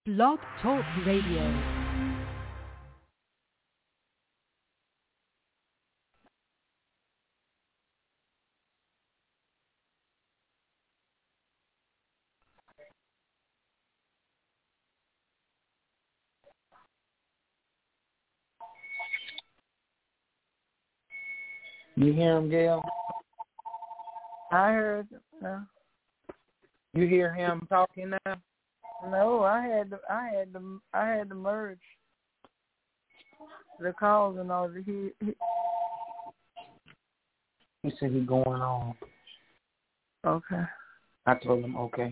Blog Talk Radio. You hear him, Gail? I heard. No. You hear him talking now? No, I had to merge the calls and all. He said he's going on. Okay. I told him okay.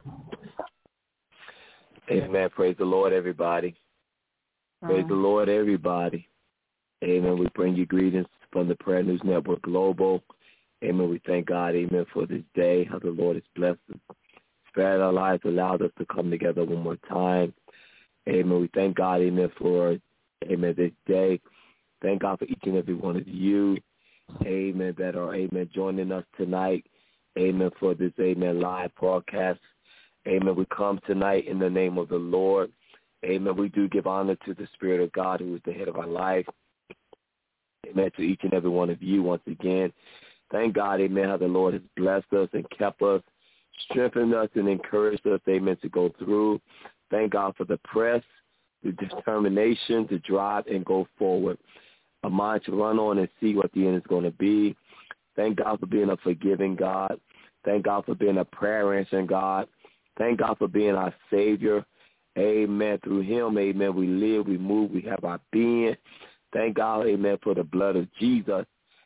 Amen. Praise the Lord, everybody. Praise the Lord, everybody. Amen. We bring you greetings from the Prayer News Network Global. Amen. We thank God, amen, for this day, how the Lord has blessed us, spared our lives, allowed us to come together one more time. Amen. We thank God, amen, for, amen, this day. Thank God for each and every one of you, amen, that are, amen, joining us tonight, amen, for this, amen, live broadcast. Amen. We come tonight in the name of the Lord. Amen. We do give honor to the Spirit of God who is the head of our life. Amen. To each and every one of you once again. Thank God, amen, how the Lord has blessed us and kept us, strengthened us and encouraged us, amen, to go through. Thank God for the press, the determination to drive and go forward. A mind to run on and see what the end is going to be. Thank God for being a forgiving God. Thank God for being a prayer answering God. Thank God for being our Savior. Amen. Through him, amen, we live, we move, we have our being. Thank God, amen, for the blood of Jesus.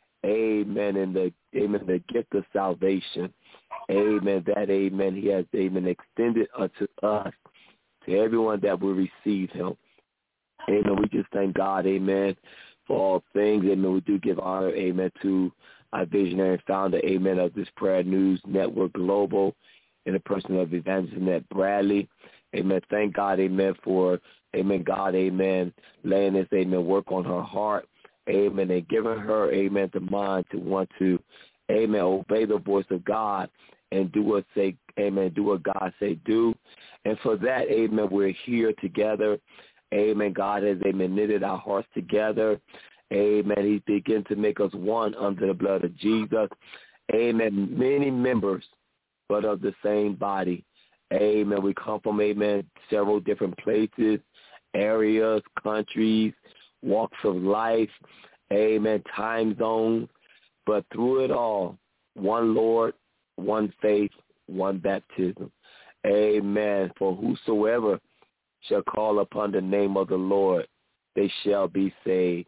Amen. And the gift of salvation. Amen. That, amen, he has, amen, extended unto us, to everyone that will receive him. Amen. We just thank God, amen, for all things. Amen. We do give honor, amen, to our visionary and founder, amen, of this Prayer News Network Global, in the person of Evangelist Annette Bradley. Amen. Thank God, amen, for, amen, God, amen, laying this, amen, work on her heart. Amen. And giving her, amen, the mind to want to, amen, obey the voice of God and do what say, amen, do what God say do. And for that, amen, we're here together. Amen. God has, amen, knitted our hearts together. Amen. He began to make us one under the blood of Jesus. Amen. Many members, but of the same body. Amen. We come from, amen, several different places, areas, countries, walks of life, amen, time zones, but through it all, one Lord, one faith, one baptism. Amen. For whosoever shall call upon the name of the Lord, they shall be saved.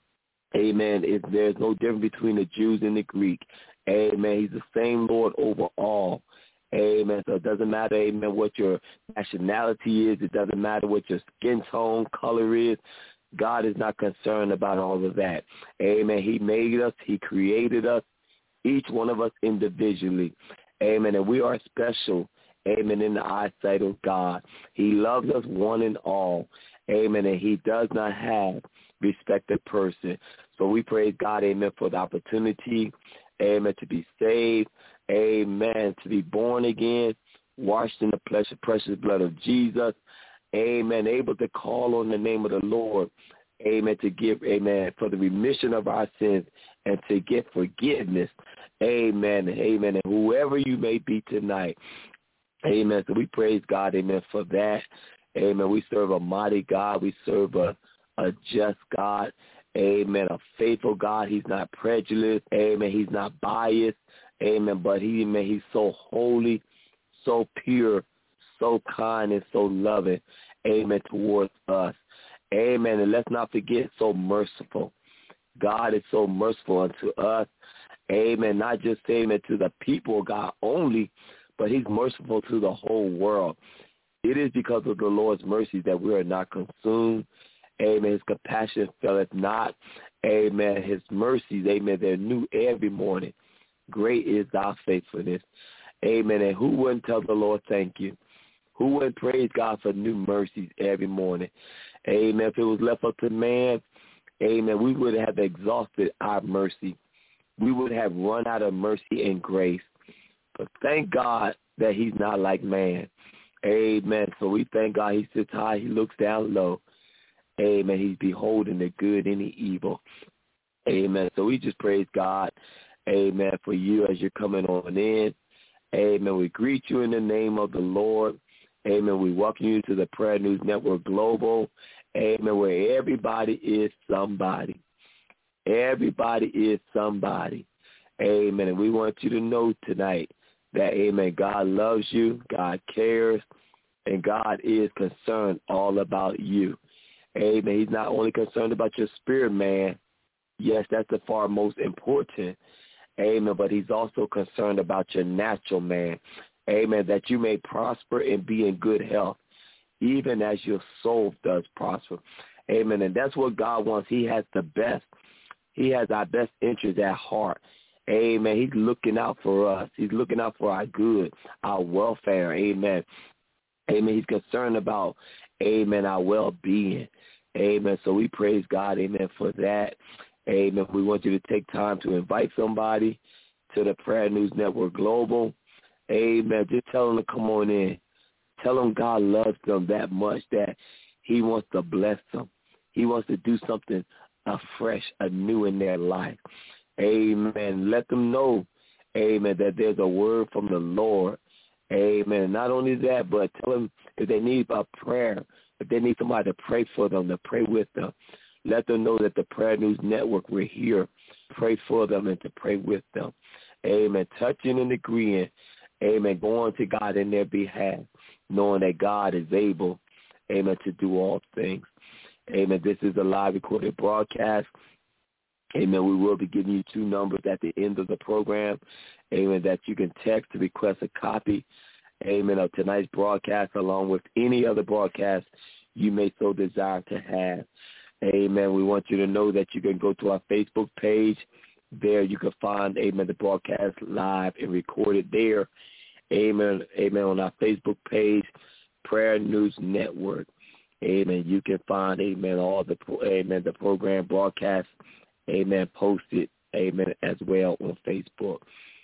Amen. There's no difference between the Jews and the Greek. Amen. He's the same Lord over all. Amen. So it doesn't matter, amen, what your nationality is. It doesn't matter what your skin tone, color is. God is not concerned about all of that. Amen. He made us. He created us, each one of us individually. Amen. And we are special. Amen. In the eyesight of God. He loves us one and all. Amen. And he does not have respected person. So we praise God, amen, for the opportunity, amen, to be saved. Amen. To be born again, washed in the precious blood of Jesus. Amen. Able to call on the name of the Lord. Amen. To give, amen, for the remission of our sins and to get forgiveness. Amen. Amen. And whoever you may be tonight. Amen. So we praise God, amen, for that. Amen. We serve a mighty God. We serve a just God. Amen. A faithful God. He's not prejudiced. Amen. He's not biased. Amen. But he's so holy, so pure, so kind, and so loving. Amen. Towards us. Amen. And let's not forget, so merciful. God is so merciful unto us. Amen. Not just, amen, to the people of God only, but he's merciful to the whole world. It is because of the Lord's mercy that we are not consumed. Amen. His compassion faileth not. Amen. His mercies, amen, they're new every morning. Great is thy faithfulness. Amen. And who wouldn't tell the Lord thank you? Who wouldn't praise God for new mercies every morning? Amen. If it was left up to man, amen, we would have exhausted our mercy. We would have run out of mercy and grace. But thank God that he's not like man. Amen. So we thank God. He sits high, he looks down low. Amen. He's beholding the good and the evil. Amen. So we just praise God. Amen. For you as you're coming on in. Amen. We greet you in the name of the Lord. Amen. We welcome you to the Prayer News Network Global. Amen. Where everybody is somebody. Everybody is somebody. Amen. And we want you to know tonight that, amen, God loves you, God cares, and God is concerned all about you. Amen. He's not only concerned about your spirit, man. Yes, that's the far most important. Amen. But he's also concerned about your natural man. Amen. That you may prosper and be in good health, even as your soul does prosper. Amen. And that's what God wants. He has the best. He has our best interest at heart. Amen. He's looking out for us. He's looking out for our good, our welfare. Amen. Amen. He's concerned about, amen, our well-being. Amen. So we praise God, amen, for that. Amen. We want you to take time to invite somebody to the Prayer News Network Global. Amen. Just tell them to come on in. Tell them God loves them that much that he wants to bless them. He wants to do something afresh, anew in their life. Amen. Let them know, amen, that there's a word from the Lord. Amen. Not only that, but tell them if they need a prayer, if they need somebody to pray for them, to pray with them. Let them know that the Prayer News Network, we're here. Pray for them and to pray with them. Amen. Touching and agreeing. Amen. Going to God in their behalf, knowing that God is able, amen, to do all things. Amen. This is a live recorded broadcast. Amen. We will be giving you 2 numbers at the end of the program. Amen. That you can text to request a copy. Amen. Of tonight's broadcast, along with any other broadcast you may so desire to have. Amen. We want you to know that you can go to our Facebook page. There you can find, amen, the broadcast live and recorded there. Amen. Amen. On our Facebook page, Prayer News Network. Amen. You can find, amen, all the, amen, the program broadcast, amen, posted, amen, as well on Facebook.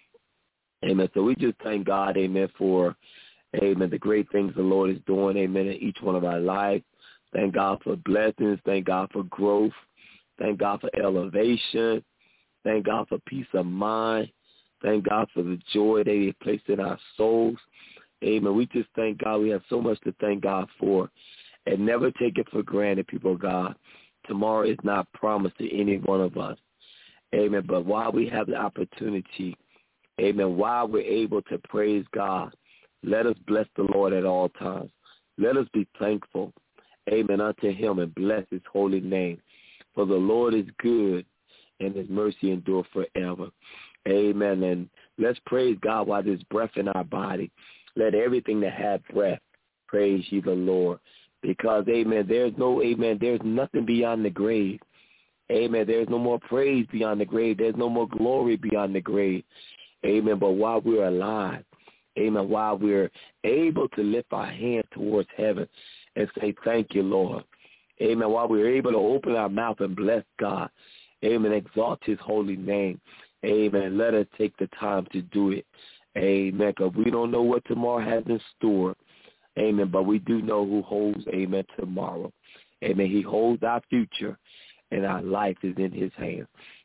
Amen. So we just thank God, amen, for, amen, the great things the Lord is doing, amen, in each one of our lives. Thank God for blessings. Thank God for growth. Thank God for elevation. Thank God for peace of mind. Thank God for the joy that he placed in our souls. Amen. We just thank God. We have so much to thank God for. And never take it for granted, people of God. Tomorrow is not promised to any one of us. Amen. But while we have the opportunity, amen, while we're able to praise God, let us bless the Lord at all times. Let us be thankful, amen, unto him and bless his holy name. For the Lord is good and his mercy endure forever. Amen. And let's praise God while there's breath in our body. Let everything that have breath praise ye the Lord. Because, amen, there's nothing beyond the grave. Amen. There's no more praise beyond the grave. There's no more glory beyond the grave. Amen. But while we're alive, amen, while we're able to lift our hands towards heaven and say, thank you, Lord. Amen. While we're able to open our mouth and bless God, amen, exalt his holy name. Amen. Let us take the time to do it. Amen. Because we don't know what tomorrow has in store. Amen. But we do know who holds, amen, tomorrow. Amen. He holds our future, and our life is in his hands.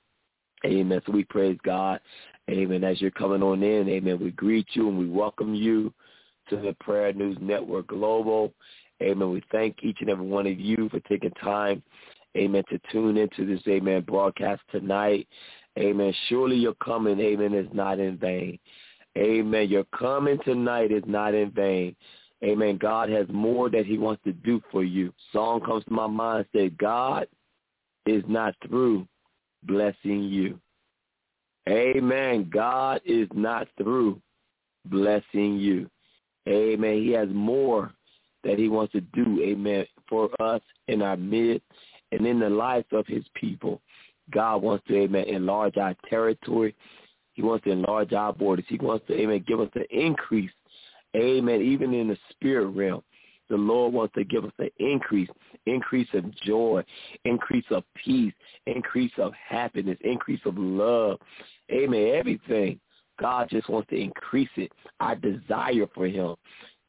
Amen. So we praise God. Amen. As you're coming on in, amen, we greet you and we welcome you to the Prayer News Network Global. Amen. We thank each and every one of you for taking time, amen, to tune into this, amen, broadcast tonight. Amen. Surely your coming, amen, is not in vain. Amen. Your coming tonight is not in vain. Amen. God has more that he wants to do for you. Song comes to my mind, says, God is not through blessing you. Amen. God is not through blessing you. Amen. He has more that he wants to do, amen, for us in our midst and in the lives of his people. God wants to, amen, enlarge our territory. He wants to enlarge our borders. He wants to, amen, give us the increase. Amen. Even in the spirit realm, the Lord wants to give us an increase of joy, increase of peace, increase of happiness, increase of love. Amen. Everything. God just wants to increase it. Our desire for him.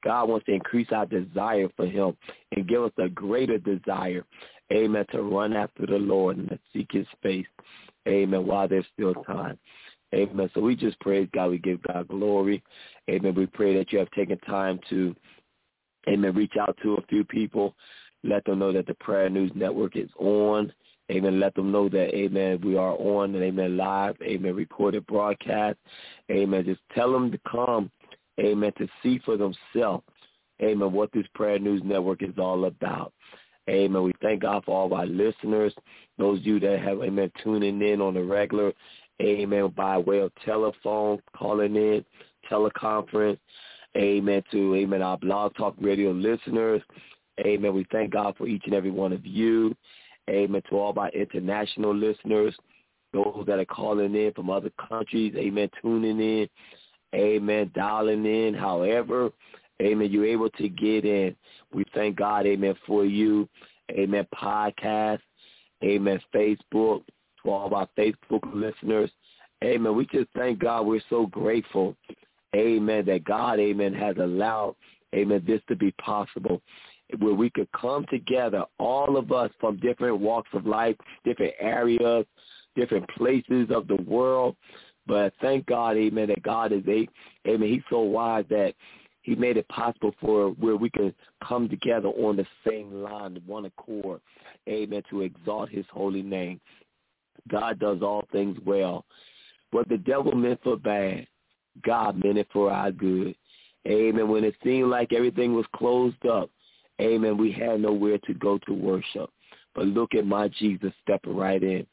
God wants to increase our desire for him and give us a greater desire, amen, to run after the Lord and to seek his face, amen, while there's still time. Amen. So we just praise God. We give God glory. Amen. We pray that you have taken time to, amen, reach out to a few people. Let them know that the Prayer News Network is on. Amen. Let them know that, amen, we are on and, amen, live, amen, recorded broadcast. Amen. Just tell them to come, amen, to see for themselves, amen, what this Prayer News Network is all about. Amen. We thank God for all of our listeners, those of you that have, amen, tuning in on the regular, amen, by way of telephone, calling in, teleconference, amen, to, amen, our Blog Talk Radio listeners. Amen. We thank God for each and every one of you. Amen. To all of our international listeners, those that are calling in from other countries, amen, tuning in, amen, dialing in, however, amen, you're able to get in. We thank God, amen, for you. Amen, podcast, amen, Facebook, to all of our Facebook listeners. Amen. We just thank God. We're so grateful, amen, that God, amen, has allowed, amen, this to be possible, where we could come together, all of us from different walks of life, different areas, different places of the world. But thank God, amen, that God is, amen, he's so wise that he made it possible for where we can come together on the same line, one accord, amen, to exalt his holy name. God does all things well. What the devil meant for bad, God meant it for our good. Amen. When it seemed like everything was closed up, amen, we had nowhere to go to worship. But look at my Jesus stepping right in.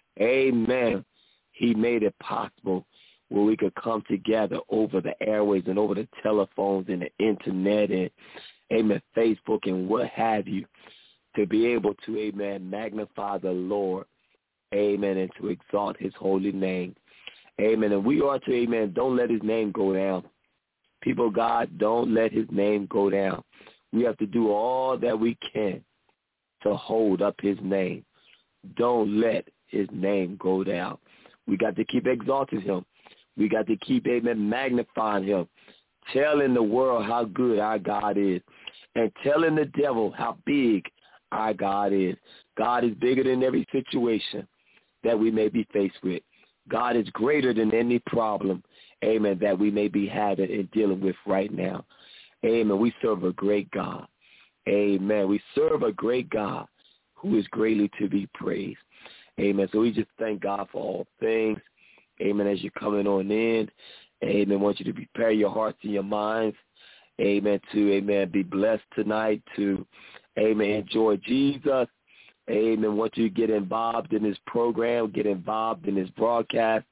Amen. He made it possible where we could come together over the airways and over the telephones and the internet and, amen, Facebook and what have you, to be able to, amen, magnify the Lord, amen, and to exalt his holy name. Amen. And we are to, amen, don't let his name go down. People of God, don't let his name go down. We have to do all that we can to hold up his name. Don't let his name go down. We got to keep exalting him. We got to keep, amen, magnifying him, telling the world how good our God is, and telling the devil how big our God is. God is bigger than every situation that we may be faced with. God is greater than any problem, amen, that we may be having and dealing with right now. Amen. We serve a great God. Amen. We serve a great God who is greatly to be praised. Amen. So we just thank God for all things. Amen. As you're coming on in, amen, I want you to prepare your hearts and your minds, amen, to, amen, be blessed tonight, to, amen, enjoy Jesus. Amen. Want you to get involved in this program, get involved in this broadcast.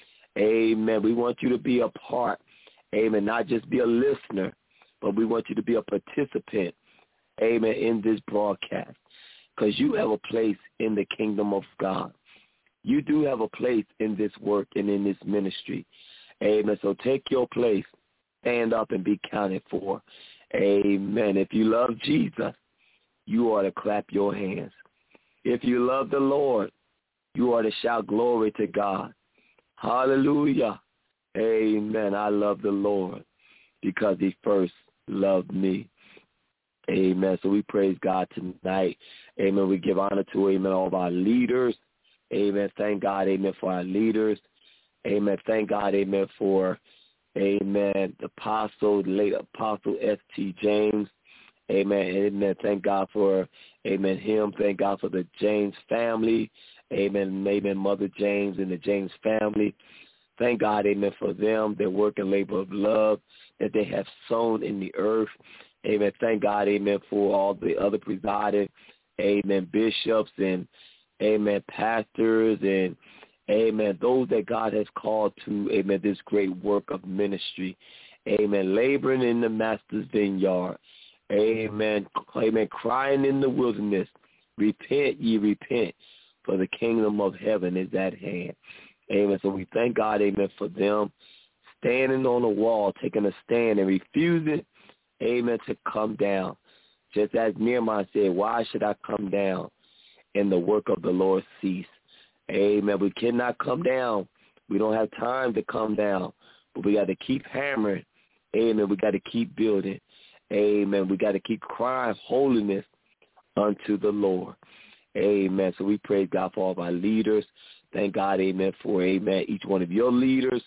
Amen. We want you to be a part. Amen. Not just be a listener, but we want you to be a participant. Amen. In this broadcast, because you have a place in the kingdom of God. You do have a place in this work and in this ministry. Amen. So take your place, stand up and be counted for. Amen. If you love Jesus, you ought to clap your hands. If you love the Lord, you ought to shout glory to God. Hallelujah. Amen. I love the Lord because he first loved me. Amen. So we praise God tonight. Amen. We give honor to, amen, all of our leaders. Amen. Thank God, amen, for our leaders. Amen. Thank God, amen, for, amen, the apostle, the late Apostle S.T. James. Amen. Amen. Thank God for, amen, him. Thank God for the James family. Amen. Amen. Mother James and the James family. Thank God, amen, for them, their work and labor of love that they have sown in the earth. Amen. Thank God, amen, for all the other presiding, amen, bishops and, amen, pastors and, amen, those that God has called to, amen, this great work of ministry. Amen. Laboring in the master's vineyard. Amen. Amen. Crying in the wilderness. Repent, ye repent, for the kingdom of heaven is at hand. Amen. So we thank God, amen, for them standing on the wall, taking a stand and refusing, amen, to come down. Just as Nehemiah said, why should I come down and the work of the Lord cease? Amen. We cannot come down. We don't have time to come down, but we got to keep hammering. Amen. We got to keep building. Amen. We got to keep crying holiness unto the Lord. Amen. So we praise God for all of our leaders. Thank God, amen, for, amen, each one of your leaders.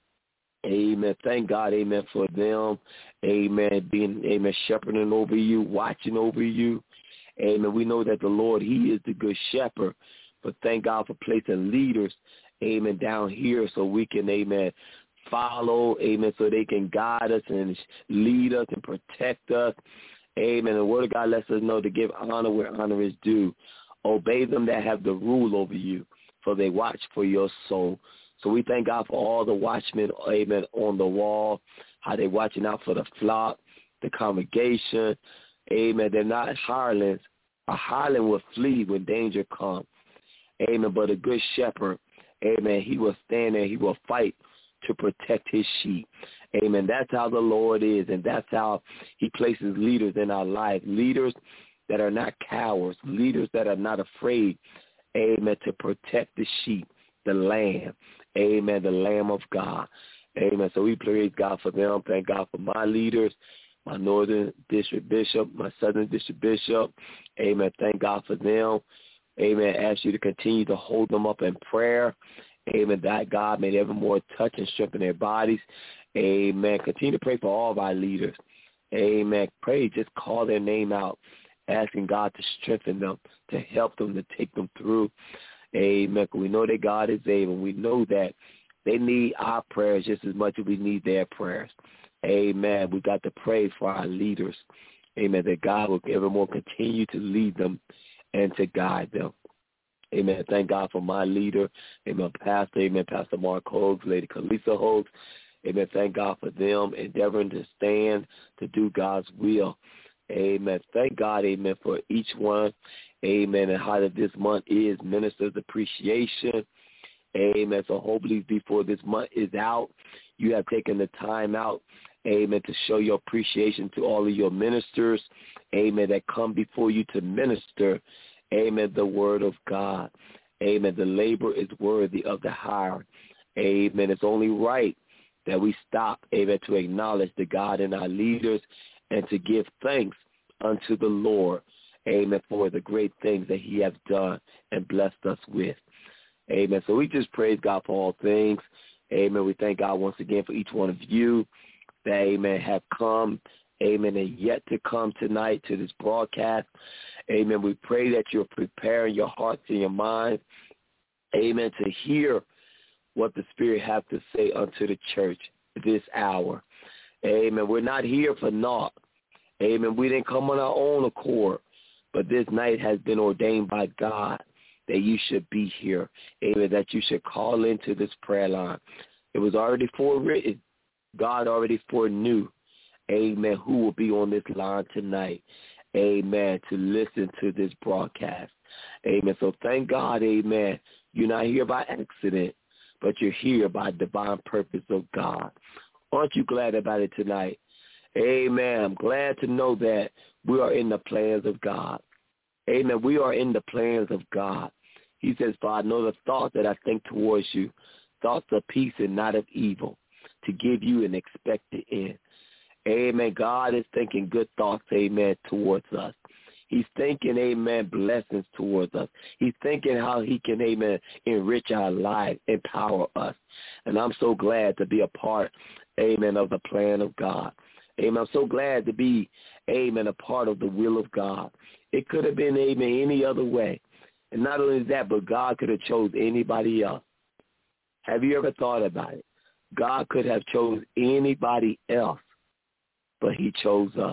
Amen. Thank God, amen, for them. Amen. Being, amen, shepherding over you, watching over you. Amen. We know that the Lord, he is the good shepherd. But thank God for placing leaders, amen, down here so we can, amen, follow, amen, so they can guide us and lead us and protect us. Amen. The word of God lets us know to give honor where honor is due. Obey them that have the rule over you, for they watch for your soul. So we thank God for all the watchmen, amen, on the wall, how they watching out for the flock, the congregation. Amen. They're not hirelings. A hireling will flee when danger comes. Amen. But a good shepherd, amen, he will stand there. He will fight to protect his sheep. Amen. That's how the Lord is, and that's how he places leaders in our life, leaders that are not cowards, leaders that are not afraid, amen, to protect the sheep, the lamb, amen, the Lamb of God. Amen. So we praise God for them. Thank God for my leaders, my Northern District Bishop, my Southern District Bishop. Amen. Thank God for them. Amen. I ask you to continue to hold them up in prayer. Amen. That God may evermore touch and strengthen their bodies. Amen. Continue to pray for all of our leaders. Amen. Pray, just call their name out, asking God to strengthen them, to help them, to take them through. Amen. We know that God is able. We know that they need our prayers just as much as we need their prayers. Amen. We got to pray for our leaders. Amen. That God will evermore continue to lead them and to guide them. Amen. Thank God for my leader. Amen. Pastor. Amen. Pastor Mark Hogues, Lady Kalisa Hogues. Amen. Thank God for them endeavoring to stand to do God's will. Amen. Thank God, amen, for each one. Amen. And how that this month is Ministers Appreciation. Amen. So hopefully before this month is out, you have taken the time out, amen, to show your appreciation to all of your ministers, amen, that come before you to minister, amen, the word of God. Amen. The labor is worthy of the hire. Amen. It's only right that we stop, amen, to acknowledge the God in our leaders and to give thanks unto the Lord, amen, for the great things that he has done and blessed us with. Amen. So we just praise God for all things. Amen. We thank God once again for each one of you that, amen, have come, amen, and yet to come tonight to this broadcast. Amen. We pray that you're preparing your hearts and your minds, amen, to hear what the Spirit has to say unto the church this hour. Amen. We're not here for naught. Amen. We didn't come on our own accord, but this night has been ordained by God that you should be here. Amen. That you should call into this prayer line. It was already forewritten. God already foreknew, amen, who will be on this line tonight. Amen. To listen to this broadcast. Amen. So thank God, amen. You're not here by accident, but you're here by divine purpose of God. Aren't you glad about it tonight? Amen. I'm glad to know that we are in the plans of God. Amen. We are in the plans of God. He says, for I know the thoughts that I think towards you, thoughts of peace and not of evil, to give you an expected end. Amen. God is thinking good thoughts, amen, towards us. He's thinking, amen, blessings towards us. He's thinking how he can, amen, enrich our lives, empower us. And I'm so glad to be a part, amen, of the plan of God. Amen. I'm so glad to be, amen, a part of the will of God. It could have been, amen, any other way. And not only that, but God could have chose anybody else. Have you ever thought about it? God could have chose anybody else, but he chose us.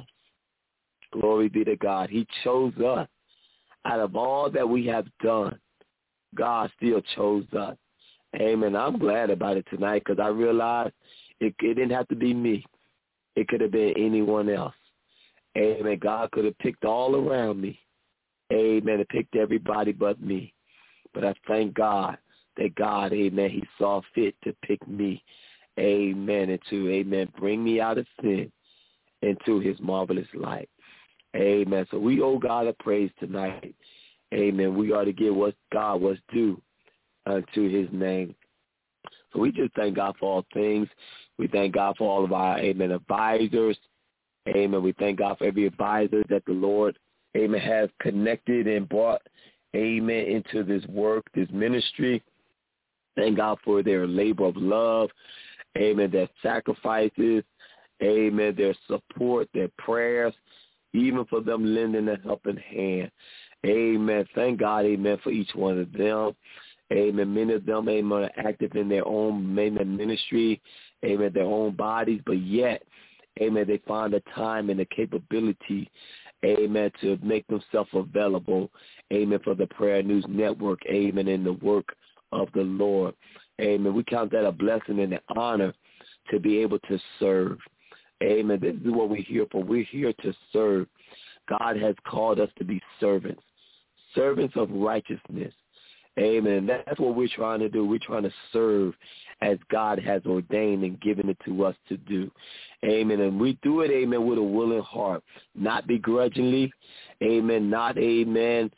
Glory be to God. He chose us. Out of all that we have done, God still chose us. Amen. I'm glad about it tonight because I realized it didn't have to be me. It could have been anyone else. Amen. God could have picked all around me. Amen. And picked everybody but me. But I thank God that God, amen, he saw fit to pick me. Amen. And to, amen, bring me out of sin into his marvelous light. Amen. So we owe God a praise tonight. Amen. We ought to give what God was due unto his name. So we just thank God for all things. We thank God for all of our, amen, advisors. Amen. We thank God for every advisor that the Lord, amen, has connected and brought, amen, into this work, this ministry. Thank God for their labor of love, amen, their sacrifices, amen, their support, their prayers, even for them lending a helping hand. Amen. Thank God, amen, for each one of them. Amen. Many of them, amen, are active in their own ministry, amen, their own bodies, but yet, amen, they find the time and the capability, amen, to make themselves available, amen, for the Prayer News Network, amen, in the work of the Lord. Amen. We count that a blessing and an honor to be able to serve. Amen. This is what we're here for. We're here to serve. God has called us to be servants, servants of righteousness. Amen. That's what we're trying to do. We're trying to serve as God has ordained and given it to us to do. Amen. And we do it, amen, with a willing heart, not begrudgingly. Amen. Not, amen,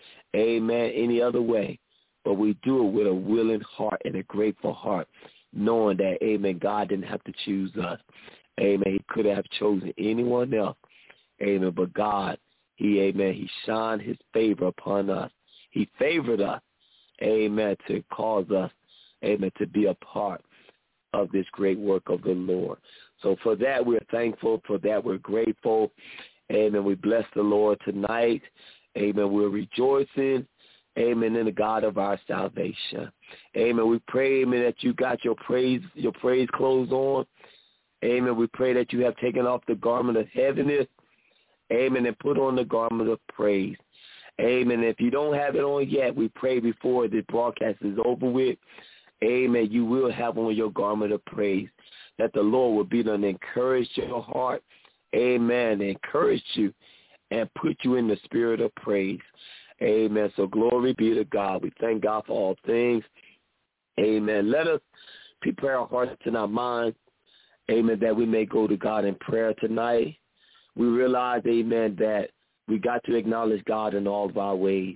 any other way. But we do it with a willing heart and a grateful heart, knowing that, amen, God didn't have to choose us. Amen. He could have chosen anyone else. Amen. But God, he shined his favor upon us. He favored us, amen, to cause us, amen, to be a part of this great work of the Lord. So for that, we're thankful. For that, we're grateful. Amen. We bless the Lord tonight. Amen. We're rejoicing. Amen, in the God of our salvation. Amen. We pray, amen, that you got your praise clothes on. Amen. We pray that you have taken off the garment of heaviness. Amen. And put on the garment of praise. Amen. If you don't have it on yet, we pray before the broadcast is over with. Amen. You will have on your garment of praise. That the Lord will be done to encourage your heart. Amen. Encourage you and put you in the spirit of praise. Amen. So glory be to God. We thank God for all things. Amen. Let us prepare our hearts and our minds, amen, that we may go to God in prayer tonight. We realize, amen, that we got to acknowledge God in all of our ways.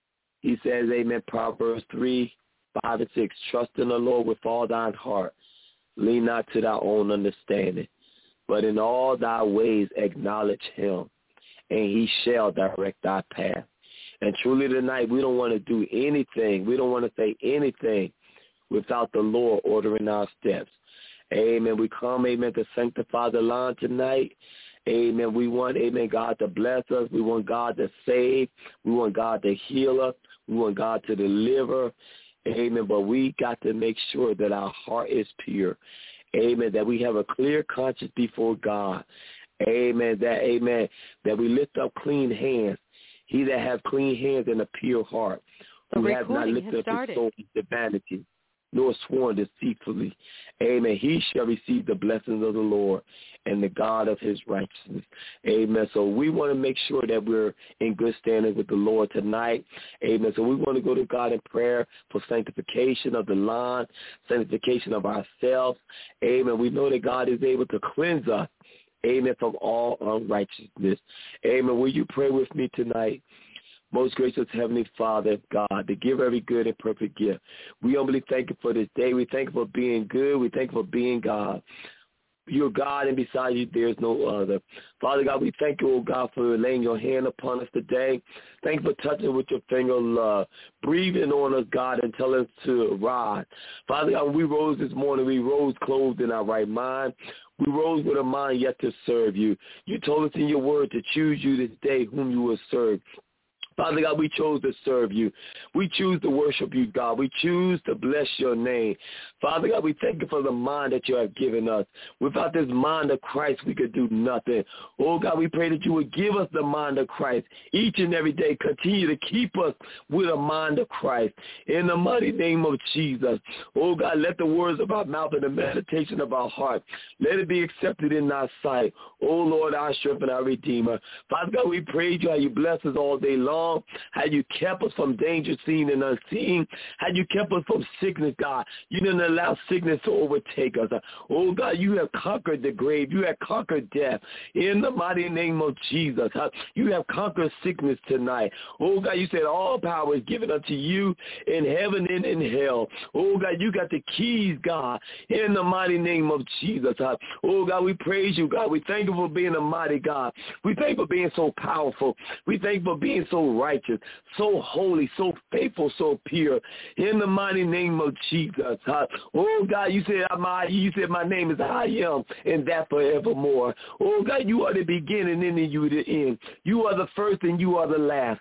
He says, amen, Proverbs 3, 5, and 6, trust in the Lord with all thine heart. Lean not to thy own understanding, but in all thy ways acknowledge him, and he shall direct thy path. And truly tonight, we don't want to do anything. We don't want to say anything without the Lord ordering our steps. Amen. We come, amen, to sanctify the line tonight. Amen. We want, amen, God to bless us. We want God to save. We want God to heal us. We want God to deliver. Amen. But we got to make sure that our heart is pure. Amen. That we have a clear conscience before God. Amen. That we lift up clean hands. He that have clean hands and a pure heart, who have not lifted up his soul to vanity, nor sworn deceitfully. Amen. He shall receive the blessings of the Lord and the God of his righteousness. Amen. So we want to make sure that we're in good standing with the Lord tonight. Amen. So we want to go to God in prayer for sanctification of the line, sanctification of ourselves. Amen. We know that God is able to cleanse us. Amen, from all unrighteousness. Amen. Will you pray with me tonight? Most gracious Heavenly Father, God, to give every good and perfect gift. We humbly thank you for this day. We thank you for being good. We thank you for being God. You're God, and beside you there is no other. Father God, we thank you, oh God, for laying your hand upon us today. Thank you for touching with your finger of love, breathing on us, God, and telling us to rise. Father God, we rose this morning. We rose clothed in our right mind. We rose with a mind yet to serve you. You told us in your word to choose you this day whom you will serve. Father God, we chose to serve you. We choose to worship you, God. We choose to bless your name. Father God, we thank you for the mind that you have given us. Without this mind of Christ, we could do nothing. Oh, God, we pray that you would give us the mind of Christ each and every day. Continue to keep us with a mind of Christ. In the mighty name of Jesus. Oh, God, let the words of our mouth and the meditation of our heart, let it be accepted in thy sight. Oh, Lord, our strength and our Redeemer. Father God, we praise you how you bless us all day long. long, how you kept us from danger seen and unseen, how you kept us from sickness, God. You didn't allow sickness to overtake us. Oh, God, you have conquered the grave. You have conquered death. In the mighty name of Jesus, you have conquered sickness tonight. Oh, God, you said all power is given unto you in heaven and in hell. Oh, God, you got the keys, God, in the mighty name of Jesus. Oh, God, we praise you, God. We thank you for being a mighty God. We thank you for being so powerful. We thank you for being so righteous, so holy, so faithful, so pure. In the mighty name of Jesus. Oh, God, you said my name is I am, and that forevermore. Oh, God, you are the beginning and you are the end. You are the first and you are the last.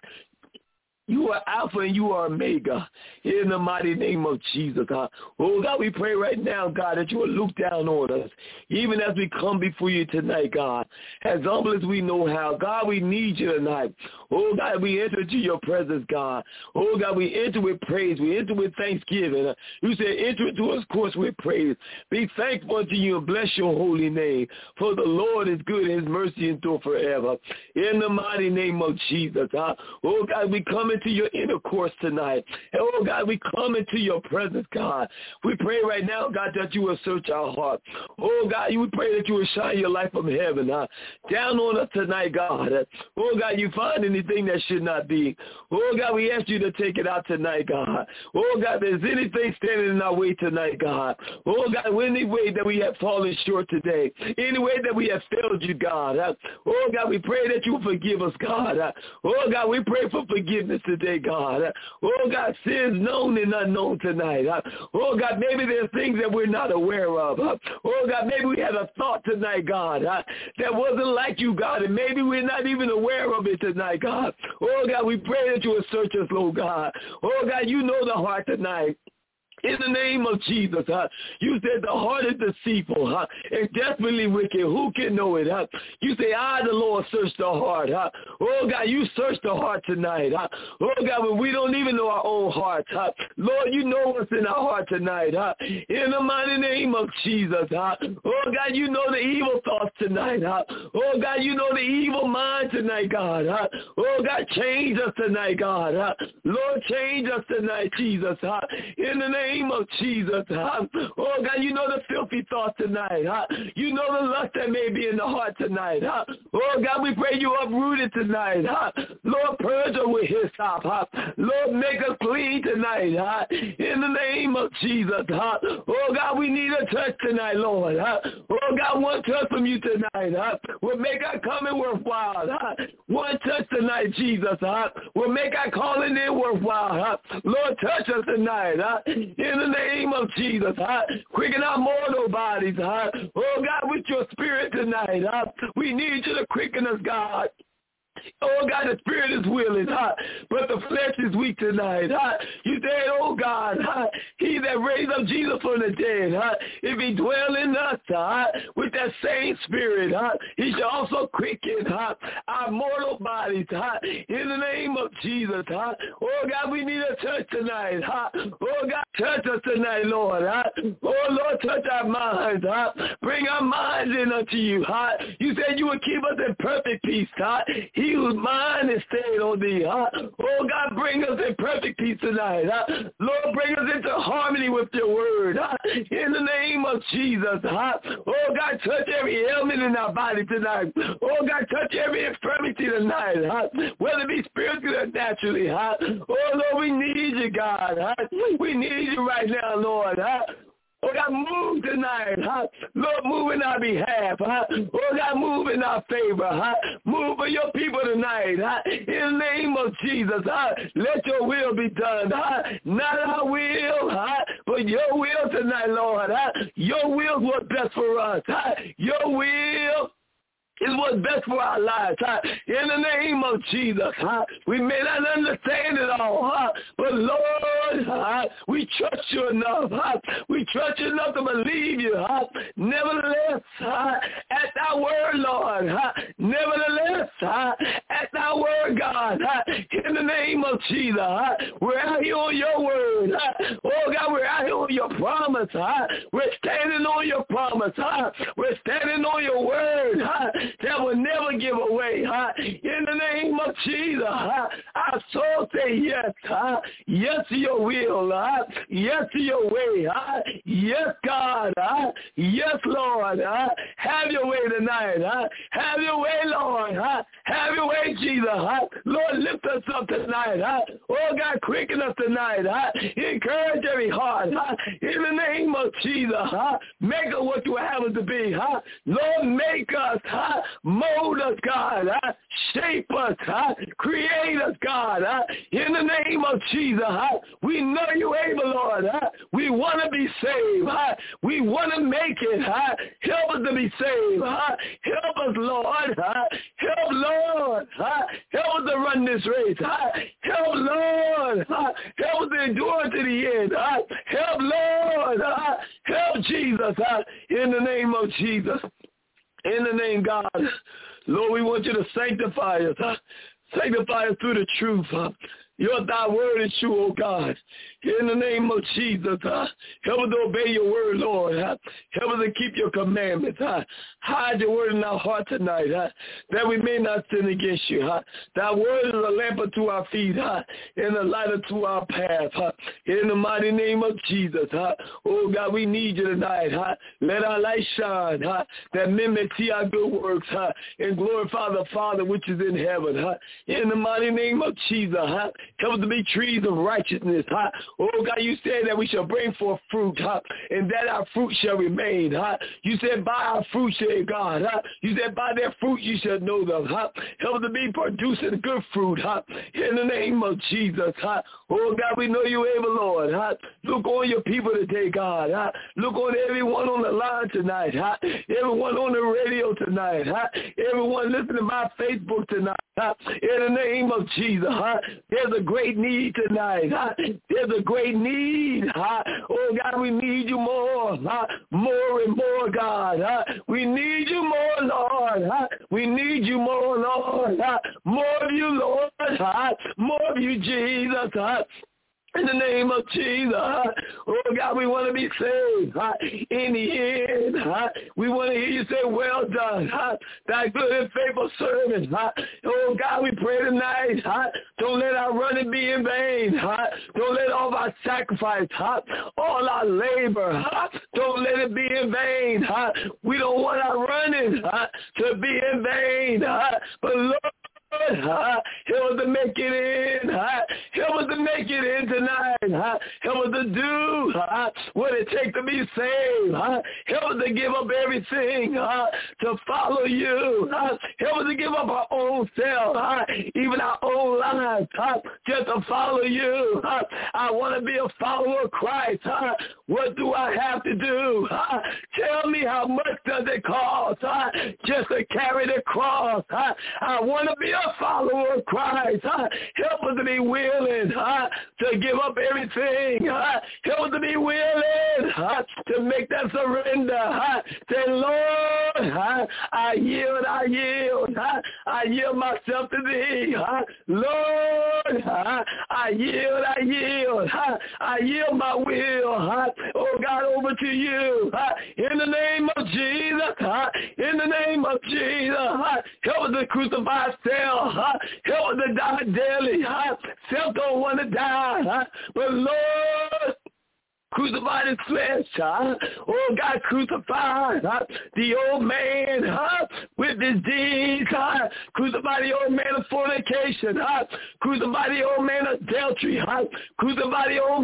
You are Alpha and you are Omega in the mighty name of Jesus. Oh, God, we pray right now, God, that you will look down on us, even as we come before you tonight, God, as humble as we know how. God, we need you tonight. Oh, God, we enter into your presence, God. Oh, God, we enter with praise. We enter with thanksgiving. You said enter into us course with praise. Be thankful unto you and bless your holy name. For the Lord is good and his mercy endure forever. In the mighty name of Jesus. Oh, God, we come into your inner course tonight. And oh, God, we come into your presence, God. We pray right now, God, that you will search our heart. Oh, God, we pray that you will shine your light from heaven down on us tonight, God. Oh, God, you find anything that should not be. Oh, God, we ask you to take it out tonight, God. Oh, God, if there's anything standing in our way tonight, God. Oh, God, any way that we have fallen short today, any way that we have failed you, God. Oh, God, we pray that you will forgive us, God. Oh, God, we pray for forgiveness today, God. Oh, God, sins known and unknown tonight. Oh, God, maybe there's things that we're not aware of. Oh, God, maybe we had a thought tonight, God, that wasn't like you, God, and maybe we're not even aware of it tonight, God. Oh, God, we pray that you will search us, Lord God. Oh, God, you know the heart tonight. In the name of Jesus, you said the heart is deceitful and desperately wicked. Who can know it? You say, I, the Lord, search the heart. Oh, God, you search the heart tonight. Oh, God, when we don't even know our own heart. Lord, you know what's in our heart tonight. In the mighty name of Jesus. Oh, God, you know the evil thoughts tonight. Oh, God, you know the evil mind tonight, God. Oh, God, change us tonight, God. Lord, change us tonight, Jesus. In the name of Jesus. Oh, God, you know the filthy thoughts tonight. You know the lust that may be in the heart tonight. Oh, God, we pray you uproot it tonight. Lord, purge us with hyssop. Lord, make us clean tonight. In the name of Jesus. Oh, God, we need a touch tonight, Lord. Oh, God, one touch from you tonight will make our coming worthwhile. One touch tonight, Jesus, will make our calling in worthwhile. Lord, touch us tonight. In the name of Jesus, quicken our mortal bodies. Oh, God, with your spirit tonight. We need you to quicken us, God. Oh, God, the spirit is willing, but the flesh is weak tonight. You said, oh, God, he that raised up Jesus from the dead, if he dwell in us with that same spirit, he shall also quicken our mortal bodies in the name of Jesus. Oh, God, we need a touch tonight. Oh, God, touch us tonight, Lord. Oh, Lord, touch our minds. Bring our minds in unto you. You said you would keep us in perfect peace. He whose mind is stayed on thee. Oh, God, bring us in perfect peace tonight. Lord, bring us into harmony with your word. In the name of Jesus. Oh, God, touch every ailment in our body tonight. Oh, God, touch every infirmity tonight. Whether it be spiritually or naturally. Oh, Lord, we need you, God. We need you right now, Lord. Oh, God, move tonight. Lord, move in our behalf. Oh, God, move in our favor. Move for your people tonight. In the name of Jesus, let your will be done. Not our will, but your will tonight, Lord. Your will is what's best for us. Your will is what's best for our lives. In the name of Jesus, we may not understand it all, but Lord, we trust you enough. We trust you enough to believe you. Nevertheless, at thy word, Lord. Nevertheless, at thy word, God. In the name of Jesus, we're out here on your word. Oh, God, we're out here on your promise. We're standing on your promise. We're standing on your word that will never give away. In the name of Jesus, our soul say yes. Yes to your will. Yes to your way. Yes, God. Yes, Lord. Have your way tonight. Have your way, Lord. Have your way, Jesus. Lord, lift us up tonight. Oh, God, quicken us tonight. Encourage every heart. In the name of Jesus, make us what you have us to be. Lord, make us. Mold us, God. Shape us. Create us, God. In the name of Jesus, we know you're able, Lord. We want to be saved. We want to make it. Help us to be saved. Help us, Lord. Help, Lord. Help us to run this race. Help, Lord. Help us to endure to the end. Help, Lord. Help, Jesus. In the name of Jesus. In the name, God. Lord, we want you to sanctify us. Sanctify us through the truth. Thy word is true, oh God. In the name of Jesus, help us to obey your word, Lord. Help us to keep your commandments. Hide your word in our heart tonight, that we may not sin against you. Thy word is a lamp unto our feet, and a light unto our path. In the mighty name of Jesus, oh God, we need you tonight. Let our light shine, that men may see our good works, and glorify the Father which is in heaven. In the mighty name of Jesus, help us to be trees of righteousness. Oh, God, you said that we shall bring forth fruit, and that our fruit shall remain. You said by our fruit, said God. You said by their fruit you shall know them. Help us to be producing good fruit. In the name of Jesus. Oh, God, we know you're able, Lord. Look on your people today, God. Look on everyone on the line tonight. Everyone on the radio tonight. Everyone listening to my Facebook tonight. In the name of Jesus, there's a great need tonight. There's a great need. Oh, God, we need you more. More and more, God. We need you more, Lord. We need you more, Lord. More of you, Lord. More of you, Jesus. In the name of Jesus, oh God, we want to be saved. In the end, we want to hear you say, well done, thy good and faithful servant. Oh God, we pray tonight, don't let our running be in vain. Don't let all our sacrifice, all our labor, don't let it be in vain. We don't want our running to be in vain. But Lord, help us to make it in. Help us to make it in tonight. Help us to do what it takes to be saved. Help us to give up everything to follow you. Help us to give up our own self, even our own lives, just to follow you. I want to be a follower of Christ. What do I have to do? Tell me how much does it cost just to carry the cross. I want to be a follower of Christ. Help us to be willing to give up everything. Help us to be willing to make that surrender. Say, Lord, I yield, I yield. I yield myself to thee. Lord, I yield, I yield. I yield my will, oh God, over to you. In the name of Jesus, in the name of Jesus, help us to crucify self. Help us to die daily. Self don't want to die. But Lord, crucify this flesh, oh God, crucify the old man with his deeds, crucify the old man of fornication, crucify the old man of adultery, crucify the old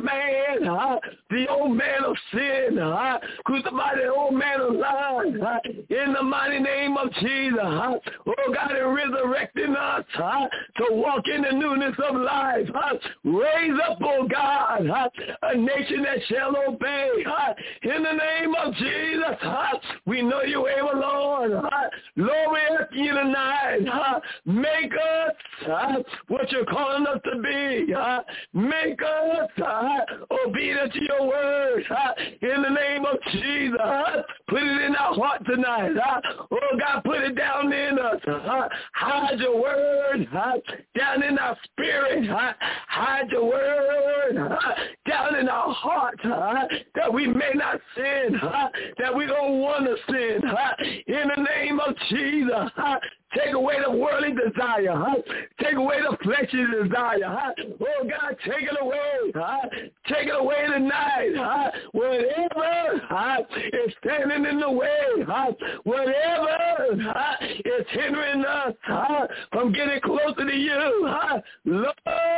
man of sin, crucify the old man of lying, in the mighty name of Jesus, oh God, and resurrecting us to walk in the newness of life. Raise up, oh God, a nation that shall shall obey. In the name of Jesus, we know you're able, Lord. Lord, we ask you tonight, make us what you're calling us to be. Make us obedient to your word. In the name of Jesus, put it in our heart tonight. Oh, God, put it down in us. Hide your word down in our spirit. Hide your word down in our heart, that we may not sin, that we don't want to sin. In the name of Jesus, take away the worldly desire. Take away the fleshly desire. Oh, God, take it away. Take it away tonight. Whatever is standing in the way, whatever is hindering us from getting closer to you, Lord,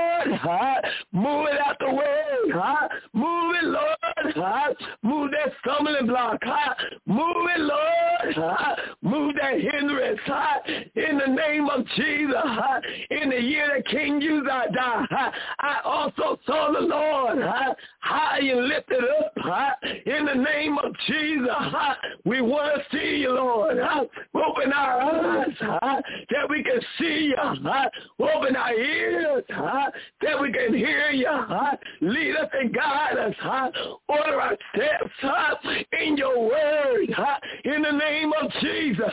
move it out the way. Move it, Lord. Move that stumbling block. Move it, Lord. Move that hindrance. In the name of Jesus, in the year that King Uzziah died, I also saw the Lord high and lifted up. In the name of Jesus, we want to see you, Lord. Open our eyes that we can see you. Open our ears that we can hear you. Lead us and guide us. Order our steps in your word. In the name of Jesus.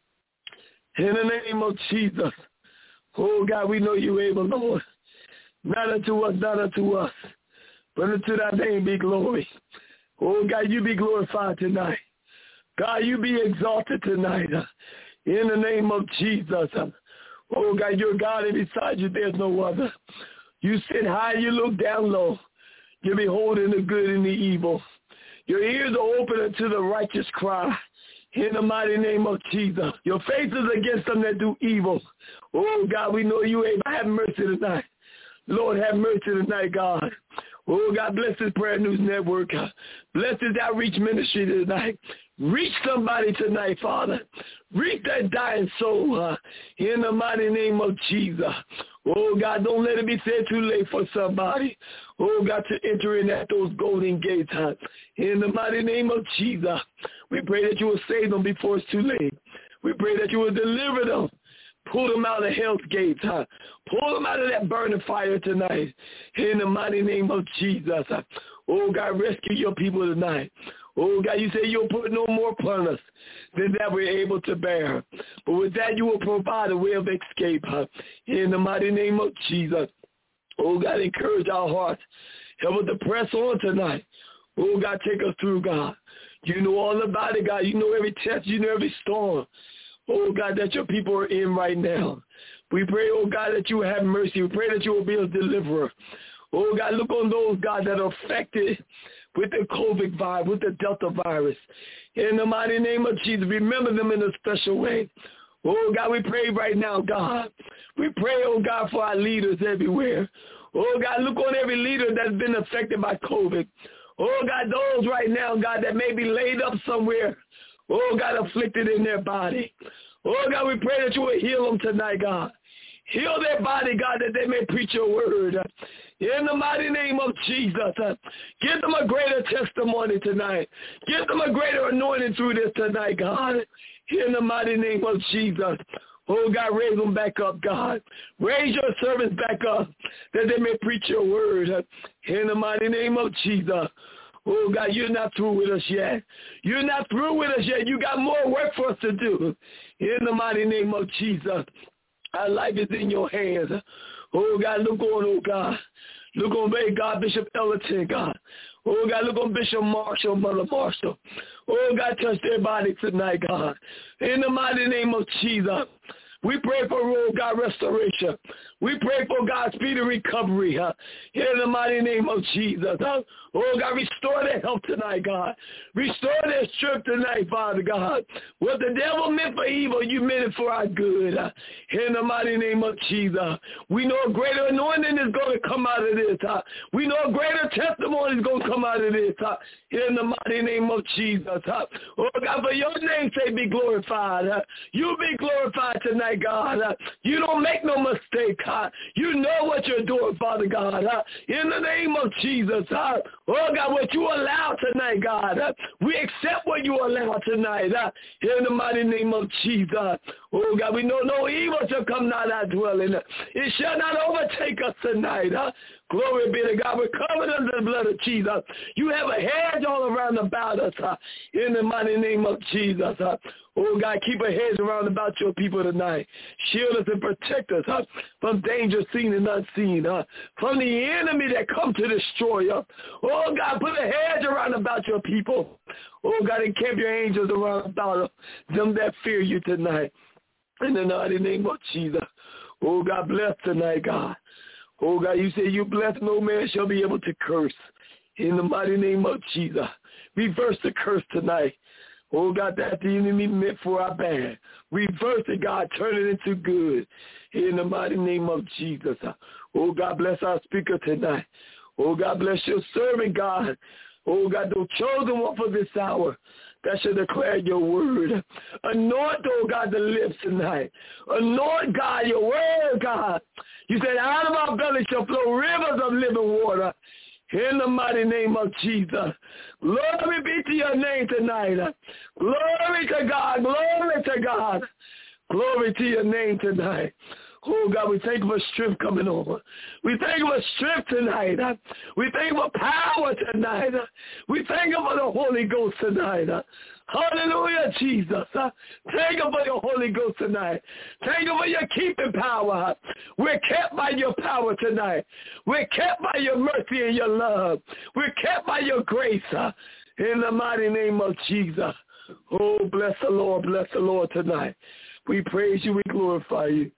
In the name of Jesus. Oh, God, we know you're able, Lord. Not unto us, but unto thy name be glory. Oh, God, you be glorified tonight. God, you be exalted tonight. In the name of Jesus. Oh, God, you're God, and beside you there's no other. You sit high, you look down low. You beholding the good and the evil. Your ears are open unto the righteous cry. In the mighty name of Jesus. Your face is against them that do evil. Oh, God, we know you able. Have mercy tonight. Lord, have mercy tonight, God. Oh, God, bless this Prayer News Network. Bless this outreach ministry tonight. Reach somebody tonight, Father. Reach that dying soul in the mighty name of Jesus. Oh, God, don't let it be said too late for somebody. Oh, God, to enter in at those golden gates in the mighty name of Jesus. We pray that you will save them before it's too late. We pray that you will deliver them. Pull them out of hell's gates. Pull them out of that burning fire tonight in the mighty name of Jesus. Oh, God, rescue your people tonight. Oh, God, you say you'll put no more upon us than that we're able to bear. But with that, you will provide a way of escape in the mighty name of Jesus. Oh, God, encourage our hearts. Help us to press on tonight. Oh, God, take us through, God. You know all about it, God. You know every test. You know every storm. Oh, God, that your people are in right now. We pray, oh, God, that you will have mercy. We pray that you will be a deliverer. Oh, God, look on those, God, that are affected with the COVID virus, with the Delta virus. In the mighty name of Jesus, remember them in a special way. Oh, God, we pray right now, God. We pray, oh, God, for our leaders everywhere. Oh, God, look on every leader that's been affected by COVID. Oh, God, those right now, God, that may be laid up somewhere. Oh, God, afflicted in their body. Oh, God, we pray that you will heal them tonight, God. Heal their body, God, that they may preach your word. In the mighty name of Jesus, give them a greater testimony tonight. Give them a greater anointing through this tonight, God. In the mighty name of Jesus. Oh, God, raise them back up, God. Raise your servants back up that they may preach your word. In the mighty name of Jesus. Oh, God, you're not through with us yet. You're not through with us yet. You got more work for us to do. In the mighty name of Jesus. Our life is in your hands. Oh, God, look on, oh, God. Look on, God, Bishop Ellerton, God. Oh, God, look on Bishop Marshall, Mother Marshall. Oh, God, touch their body tonight, God. In the mighty name of Jesus. We pray for, oh, God, restoration. We pray for, God, speedy recovery. In the mighty name of Jesus. Oh, God, restore their health tonight, God. Restore their strength tonight, Father God. What the devil meant for evil, you meant it for our good. In the mighty name of Jesus. We know a greater anointing is going to come out of this. We know a greater testimony is going to come out of this. In the mighty name of Jesus. Oh, God, for your name's sake be glorified. You be glorified tonight, God. You don't make no mistake. You know what you're doing, Father God. In the name of Jesus. Oh, God, what you allow tonight, God. We accept what you allow tonight. In the mighty name of Jesus. Oh, God, we know no evil shall come nigh our dwelling. It shall not overtake us tonight. Glory be to God. We're covered under the blood of Jesus. You have a hedge all around about us. In the mighty name of Jesus. Oh, God, keep a hedge around about your people tonight. Shield us and protect us from danger seen and unseen. From the enemy that come to destroy us. Oh, God, put a hedge around about your people. Oh, God, encamp your angels around about them that fear you tonight. In the mighty name of Jesus. Oh, God, bless tonight, God. Oh, God, you say you bless, no man shall be able to curse. In the mighty name of Jesus. Reverse the curse tonight. Oh, God, that the enemy meant for our bad. Reverse it, God. Turn it into good. In the mighty name of Jesus. Oh, God, bless our speaker tonight. Oh, God, bless your servant, God. Oh, God, the chosen one for this hour that shall declare your word. Anoint, oh, God, the lips tonight. Anoint, God, your word, God. You said, out of our belly shall flow rivers of living water. In the mighty name of Jesus. Glory be to your name tonight. Glory to God. Glory to God. Glory to your name tonight. Oh, God, we thank you for strength coming over. We thank you for strength tonight. We thank you for power tonight. We thank you for the Holy Ghost tonight. Hallelujah, Jesus. Thank you for your Holy Ghost tonight. Thank you for your keeping power. We're kept by your power tonight. We're kept by your mercy and your love. We're kept by your grace. In the mighty name of Jesus. Oh, bless the Lord tonight. We praise you. We glorify you.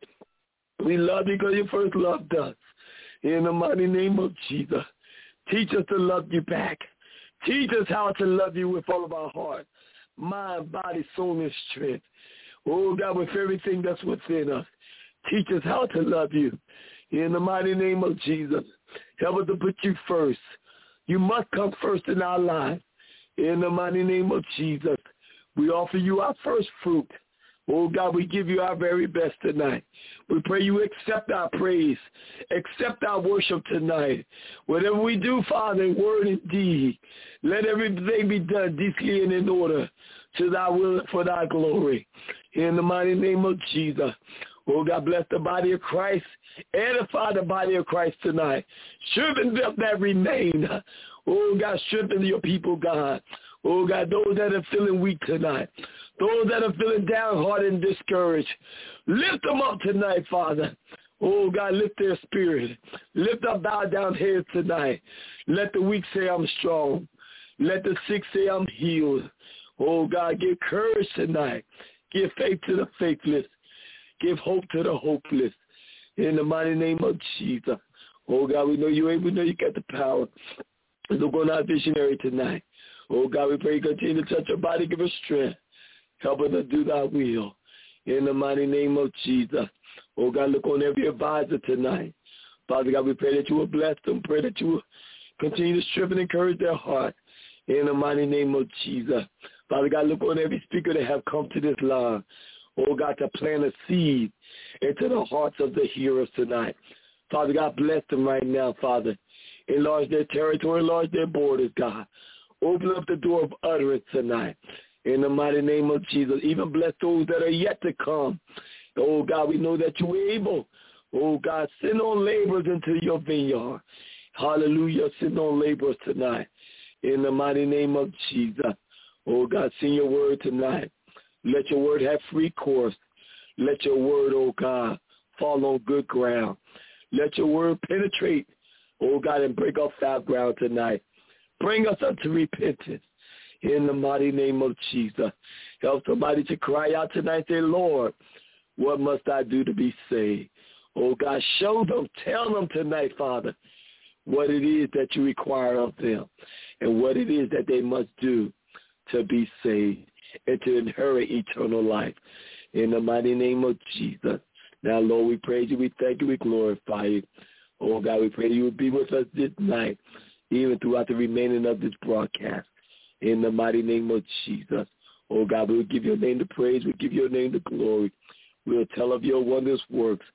We love you because you first loved us. In the mighty name of Jesus. Teach us to love you back. Teach us how to love you with all of our heart, mind, body, soul, and strength. Oh, God, with everything that's within us. Teach us how to love you. In the mighty name of Jesus. Help us to put you first. You must come first in our lives. In the mighty name of Jesus. We offer you our first fruit. Oh, God, we give you our very best tonight. We pray you accept our praise, accept our worship tonight. Whatever we do, Father, in word and deed, let everything be done decently and in order to thy will and for thy glory. In the mighty name of Jesus. Oh, God, bless the body of Christ. Edify the body of Christ tonight. Strengthen them that remain. Oh, God, strengthen your people, God. Oh, God, those that are feeling weak tonight. Those that are feeling downhearted and discouraged. Lift them up tonight, Father. Oh, God, lift their spirit. Lift up bowed down heads tonight. Let the weak say I'm strong. Let the sick say I'm healed. Oh, God, give courage tonight. Give faith to the faithless. Give hope to the hopeless. In the mighty name of Jesus. Oh, God, we know you're able. We know you got the power. Look on our visionary tonight. Oh, God, we pray you continue to touch our body. Give us strength. Help us to do thy will. In the mighty name of Jesus. Oh, God, look on every advisor tonight. Father God, we pray that you will bless them. Pray that you will continue to strengthen and encourage their heart. In the mighty name of Jesus. Father God, look on every speaker that have come to this line. Oh, God, to plant a seed into the hearts of the hearers tonight. Father God, bless them right now, Father. Enlarge their territory, enlarge their borders, God. Open up the door of utterance tonight. In the mighty name of Jesus. Even bless those that are yet to come. Oh, God, we know that you're able. Oh, God, send on laborers into your vineyard. Hallelujah. Send on laborers tonight. In the mighty name of Jesus. Oh, God, send your word tonight. Let your word have free course. Let your word, oh, God, fall on good ground. Let your word penetrate, oh, God, and break off foul ground tonight. Bring us up to repentance. In the mighty name of Jesus. Help somebody to cry out tonight, say, Lord, what must I do to be saved? Oh, God, show them, tell them tonight, Father, what it is that you require of them and what it is that they must do to be saved and to inherit eternal life. In the mighty name of Jesus. Now, Lord, we praise you, we thank you, we glorify you. Oh, God, we pray you would be with us this night, even throughout the remaining of this broadcast. In the mighty name of Jesus. Oh, God, we'll give your name the praise. We'll give your name the glory. We'll tell of your wondrous works.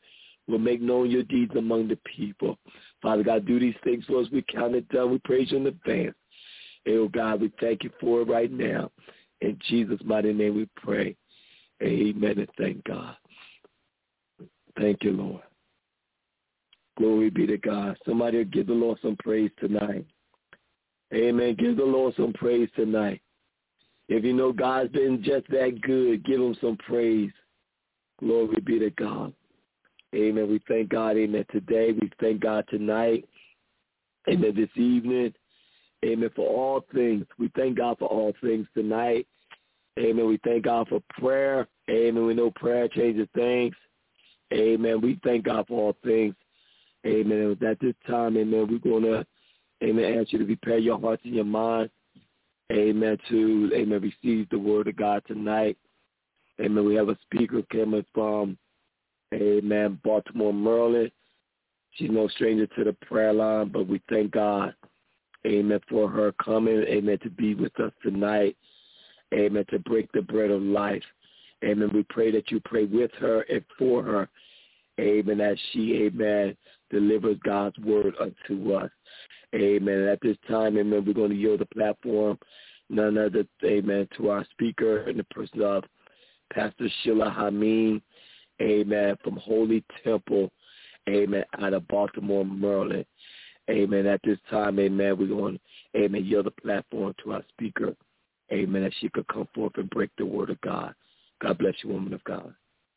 will make known your deeds among the people. Father God, do these things for us. We count it done. We praise you in advance. Oh, God, we thank you for it right now. In Jesus' mighty name we pray. Amen and thank God. Thank you, Lord. Glory be to God. Somebody give the Lord some praise tonight. Amen. Give the Lord some praise tonight. If you know God's been just that good, give him some praise. Glory be to God. Amen. We thank God, amen, today. We thank God tonight. Amen, this evening. Amen, for all things. We thank God for all things tonight. Amen. We thank God for prayer. Amen. We know prayer changes things. Amen. We thank God for all things. Amen. At this time, amen, we're going to, amen, ask you to prepare your hearts and your minds. Amen. To, amen, receive the word of God tonight. Amen. We have a speaker coming from, amen, Baltimore, Maryland. She's no stranger to the prayer line, but we thank God, amen, for her coming, amen, to be with us tonight. Amen, to break the bread of life. Amen. We pray that you pray with her and for her. Amen. As she, amen, delivers God's word unto us. Amen. At this time, amen, we're going to yield the platform, none other, amen, to our speaker in the person of Pastor Sheila Hameen, amen, from Holy Temple, amen, out of Baltimore, Maryland. Amen. At this time, amen, we're going to, amen, yield the platform to our speaker. Amen, that she could come forth and break the word of God. God bless you, woman of God.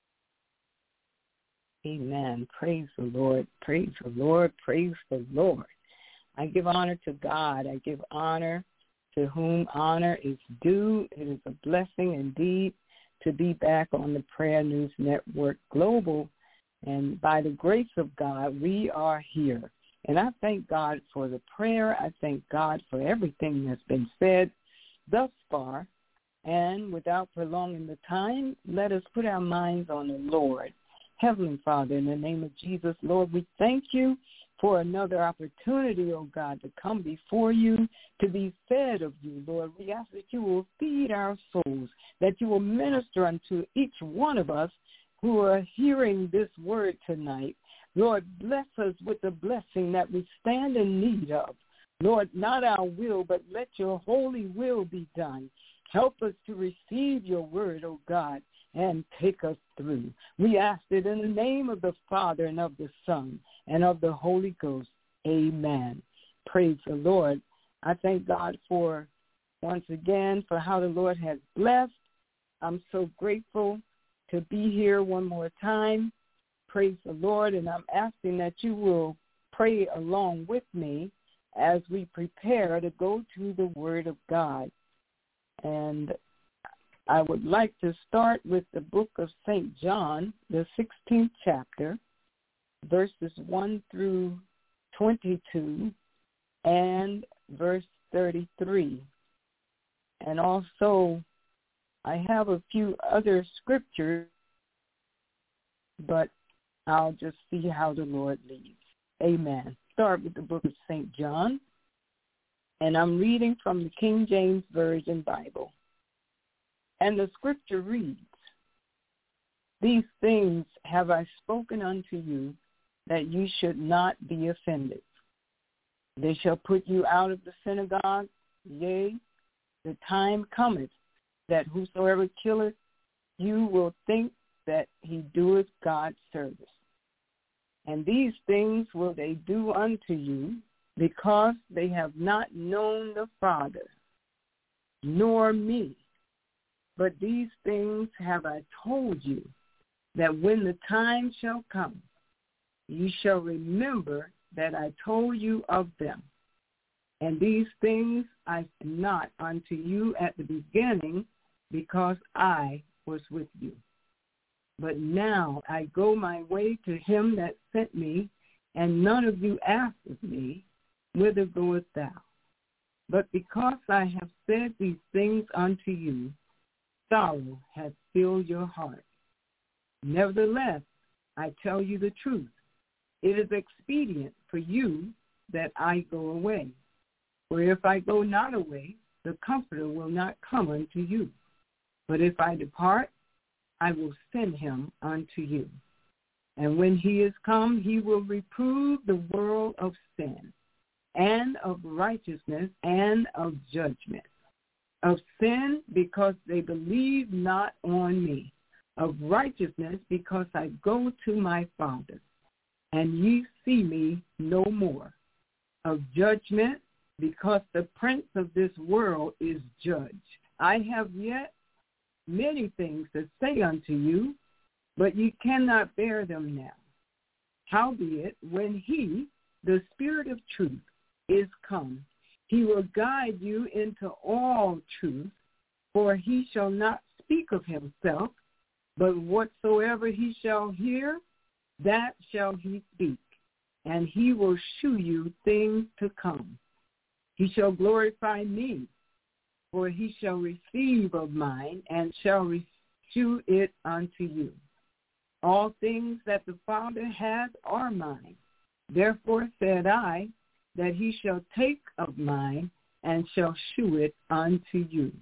Amen. Praise the Lord. Praise the Lord. Praise the Lord. I give honor to God. I give honor to whom honor is due. It is a blessing indeed to be back on the Prayer News Network Global. And by the grace of God, we are here. And I thank God for the prayer. I thank God for everything that's been said thus far. And without prolonging the time, let us put our minds on the Lord. Heavenly Father, in the name of Jesus, Lord, we thank you for another opportunity, oh God, to come before you, to be fed of you, Lord. We ask that you will feed our souls, that you will minister unto each one of us who are hearing this word tonight. Lord, bless us with the blessing that we stand in need of. Lord, not our will, but let your holy will be done. Help us to receive your word, oh God, and take us through. We ask it in the name of the Father and of the Son and of the Holy Ghost. Amen. Praise the Lord. I thank God for, once again, for how the Lord has blessed. I'm so grateful to be here one more time. Praise the Lord. And I'm asking that you will pray along with me as we prepare to go to the Word of God. And I would like to start with the book of St. John, the 16th chapter, verses 1 through 22 and verse 33. And also, I have a few other scriptures, but I'll just see how the Lord leads. Amen. Start with the book of St. John, and I'm reading from the King James Version Bible. And the scripture reads, "These things have I spoken unto you, that you should not be offended. They shall put you out of the synagogue. Yea, the time cometh that whosoever killeth you will think that he doeth God service. And these things will they do unto you, because they have not known the Father, nor me. But these things have I told you, that when the time shall come, you shall remember that I told you of them. And these things I said not unto you at the beginning, because I was with you. But now I go my way to him that sent me, and none of you asketh me, whither goest thou? But because I have said these things unto you, sorrow hath filled your heart. Nevertheless, I tell you the truth. It is expedient for you that I go away. For if I go not away, the Comforter will not come unto you. But if I depart, I will send him unto you. And when he is come, he will reprove the world of sin and of righteousness and of judgment. Of sin, because they believe not on me. Of righteousness, because I go to my Father, and ye see me no more. Of judgment, because the prince of this world is judged. I have yet many things to say unto you, but ye cannot bear them now. Howbeit, when he, the Spirit of truth, is come, he will guide you into all truth, for he shall not speak of himself, but whatsoever he shall hear, that shall he speak, and he will shew you things to come. He shall glorify me, for he shall receive of mine, and shall shew it unto you. All things that the Father hath are mine. Therefore said I, that he shall take of mine, and shall shew it unto you.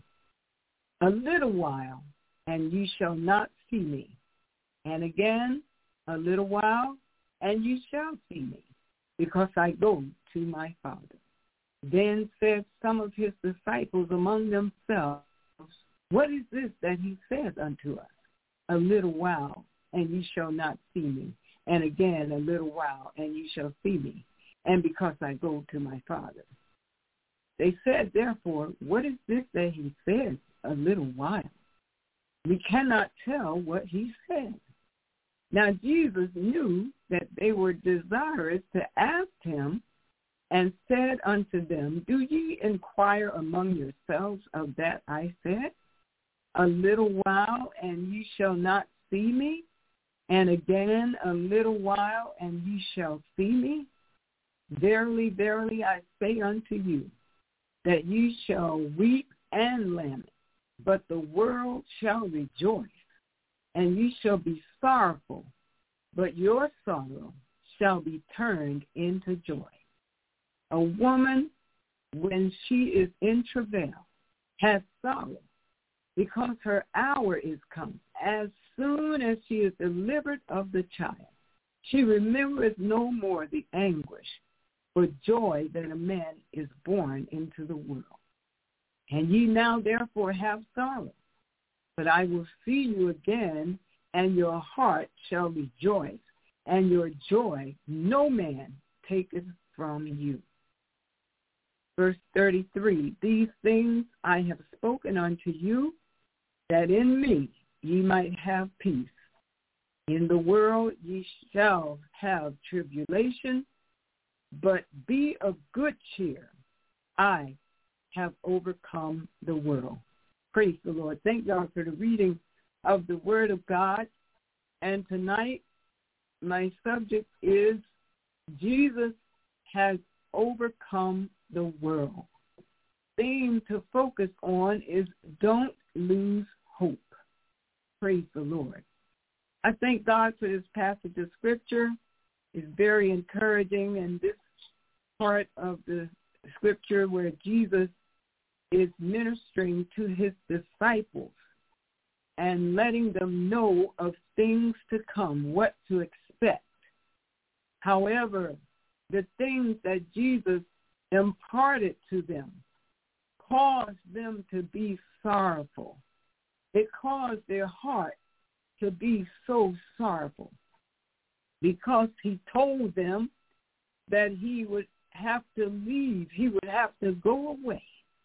A little while, and ye shall not see me. And again, a little while, and ye shall see me, because I go to my Father. Then said some of his disciples among themselves, What is this that he says unto us? A little while, and ye shall not see me. And again, a little while, and ye shall see me. And because I go to my Father. They said, therefore, what is this that he says, a little while? We cannot tell what he said. Now Jesus knew that they were desirous to ask him, and said unto them, Do ye inquire among yourselves of that I said? A little while, and ye shall not see me, and again a little while, and ye shall see me? Verily, verily, I say unto you, that ye shall weep and lament, but the world shall rejoice, and ye shall be sorrowful, but your sorrow shall be turned into joy. A woman, when she is in travail, has sorrow, because her hour is come. As soon as she is delivered of the child, she remembereth no more the anguish for joy that a man is born into the world. And ye now therefore have sorrow, but I will see you again, and your heart shall rejoice, and your joy no man taketh from you. Verse 33, These things I have spoken unto you, that in me ye might have peace. In the world ye shall have tribulation, but be of good cheer. I have overcome the world. Praise the Lord. Thank God for the reading of the Word of God. And tonight, my subject is Jesus has overcome the world. Theme to focus on is don't lose hope. Praise the Lord. I thank God for this passage of Scripture. It's very encouraging, and this part of the Scripture where Jesus is ministering to his disciples and letting them know of things to come, what to expect. However, the things that Jesus imparted to them caused them to be sorrowful. It caused their heart to be so sorrowful because he told them that he would have to leave. He would have to go away.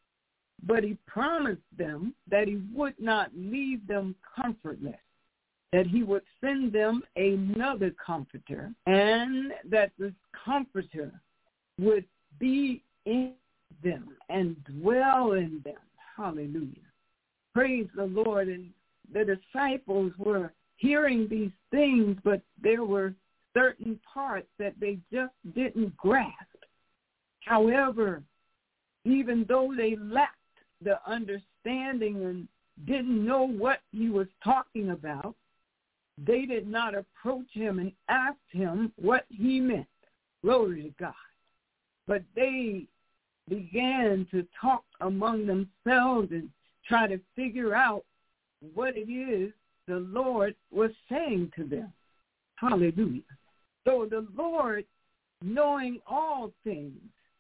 But he promised them that he would not leave them comfortless, that he would send them another comforter, and that this comforter would be in them and dwell in them. Hallelujah. Praise the Lord. And the disciples were hearing these things, but there were certain parts that they just didn't grasp. However, even though they lacked the understanding and didn't know what he was talking about, they did not approach him and ask him what he meant. Glory to God. But they began to talk among themselves and try to figure out what it is the Lord was saying to them. Hallelujah. So the Lord, knowing all things,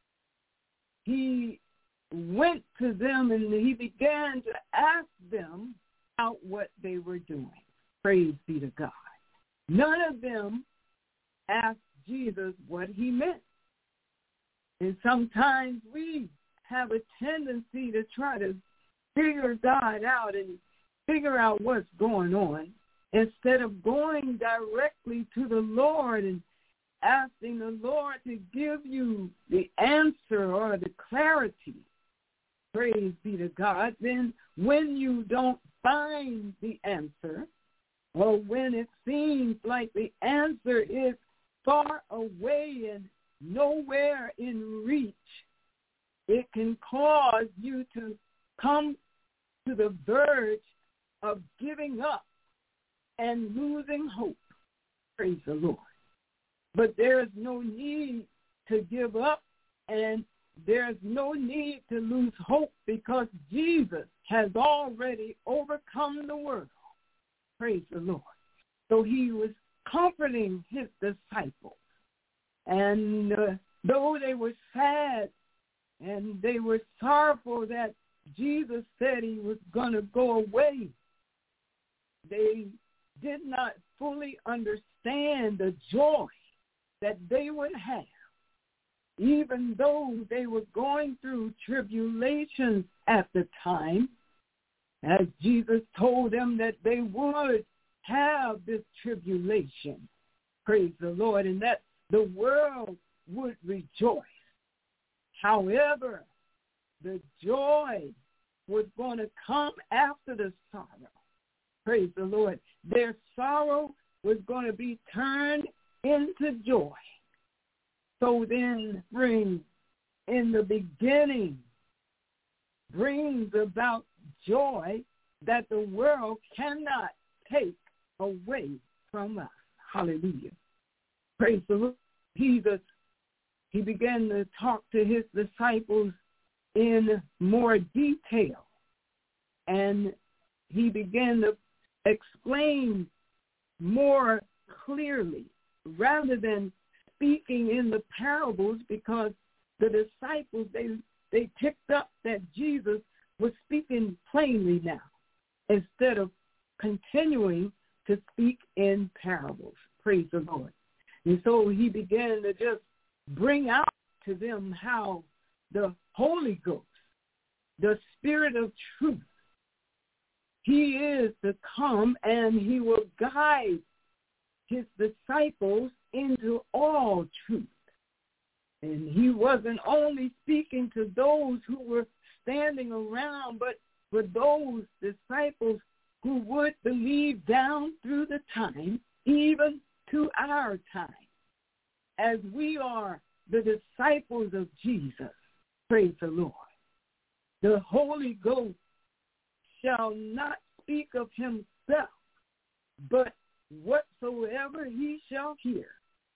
he went to them and he began to ask them about what they were doing. Praise be to God. None of them asked Jesus what he meant. And sometimes we have a tendency to try to figure God out and figure out what's going on instead of going directly to the Lord and asking the Lord to give you the answer or the clarity. Praise be to God. Then when you don't find the answer, or when it seems like the answer is far away and nowhere in reach, it can cause you to come to the verge of giving up and losing hope. Praise the Lord. But there's no need to give up, and there's no need to lose hope, because Jesus has already overcome the world. Praise the Lord. So he was comforting his disciples. And though they were sad and they were sorrowful that Jesus said he was going to go away, they did not fully understand the joy that they would have, even though they were going through tribulations at the time, as Jesus told them that they would have this tribulation. Praise the Lord, and that the world would rejoice. However, the joy was going to come after the sorrow. Praise the Lord. Their sorrow was going to be turned into joy. So then spring in the beginning brings about joy that the world cannot take away from us. Hallelujah. Praise the Lord. Jesus, he began to talk to his disciples in more detail, and he began to explain more clearly rather than speaking in the parables, because the disciples, they picked up that Jesus was speaking plainly now instead of continuing to speak in parables. Praise the Lord. And so he began to just bring out to them how the Holy Ghost, the Spirit of truth, he is to come and he will guide his disciples into all truth. And he wasn't only speaking to those who were standing around, but for those disciples who would believe down through the time, even to our time, as we are the disciples of Jesus. Praise the Lord. The Holy Ghost shall not speak of himself, but whatsoever he shall hear.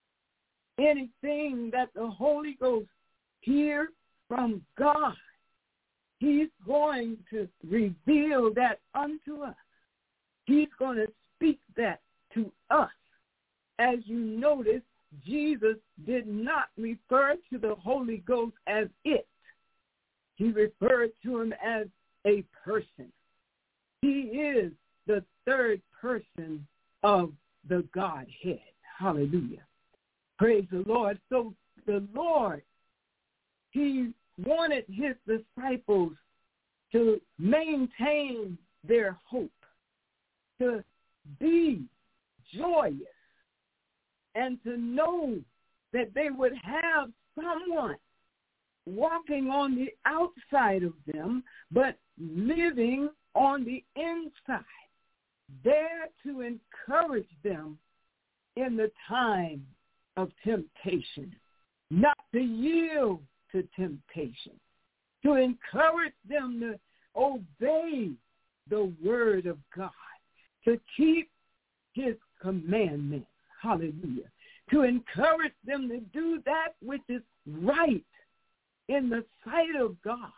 Anything that the Holy Ghost hears from God, he's going to reveal that unto us. He's going to speak that to us. As you notice, Jesus did not refer to the Holy Ghost as it. He referred to him as a person. He is the third person of the Godhead. Hallelujah. Praise the Lord. So the Lord, he wanted his disciples to maintain their hope, to be joyous, and to know that they would have someone walking on the outside of them, but living on the inside, there to encourage them in the time of temptation, not to yield to temptation, to encourage them to obey the word of God, to keep his commandments. Hallelujah. To encourage them to do that which is right in the sight of God.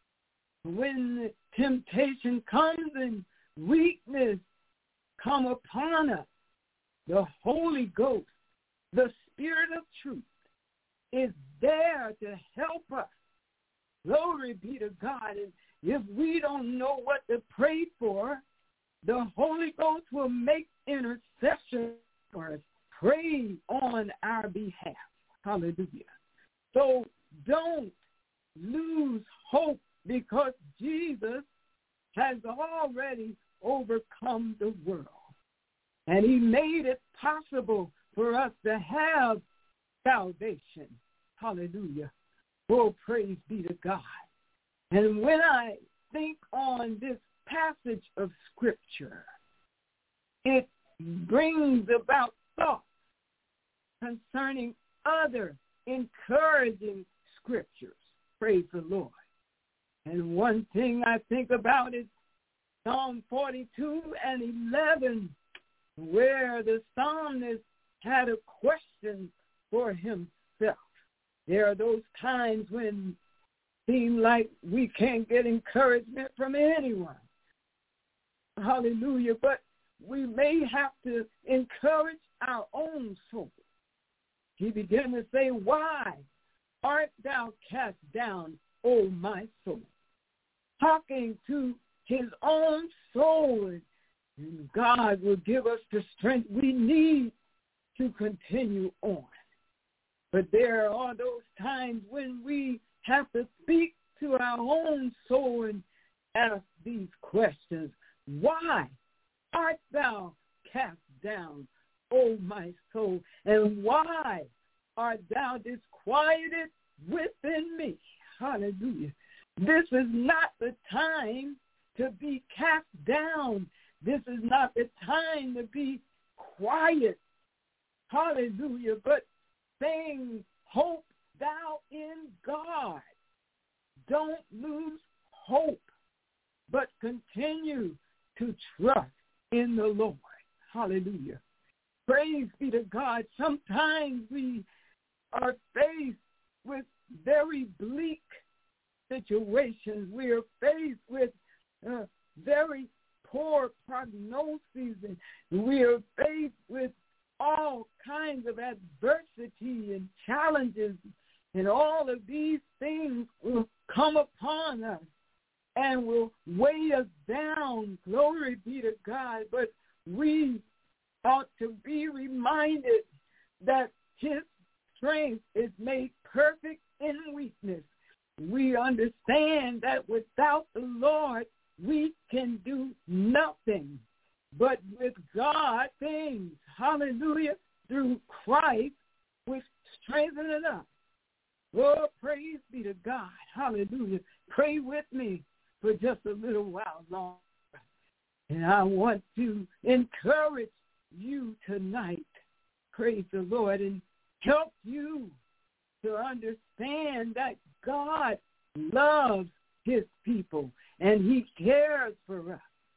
When temptation comes and weakness come upon us, the Holy Ghost, the Spirit of truth, is there to help us. Glory be to God. And if we don't know what to pray for, the Holy Ghost will make intercession for us, pray on our behalf. Hallelujah. So don't lose hope, because Jesus has already overcome the world. And he made it possible for us to have salvation. Hallelujah. Oh, praise be to God. And when I think on this passage of Scripture, it brings about thoughts concerning other encouraging Scriptures. Praise the Lord. And one thing I think about is Psalm 42 and 11, where the psalmist had a question for himself. There are those times when it seems like we can't get encouragement from anyone. Hallelujah. But we may have to encourage our own soul. He began to say, "Why art thou cast down, O my soul?" Talking to his own soul. And God will give us the strength we need to continue on. But there are those times when we have to speak to our own soul and ask these questions. Why art thou cast down, O my soul? And why art thou disquieted within me? Hallelujah. This is not the time to be cast down. This is not the time to be quiet. Hallelujah. But saying, hope thou in God. Don't lose hope, but continue to trust in the Lord. Hallelujah. Praise be to God. Sometimes we are faced with very bleak situations. We are faced with very poor prognoses, and we are faced with all kinds of adversity and challenges, and all of these things will come upon us and will weigh us down. Glory be to God. But we ought to be reminded that his strength is made perfect in weakness. We understand that without the Lord, we can do nothing. But with God, things, hallelujah, through Christ, which strengthens us. Oh, praise be to God. Hallelujah. Pray with me for just a little while longer. And I want to encourage you tonight, praise the Lord, and help you to understand that God loves his people and he cares for us.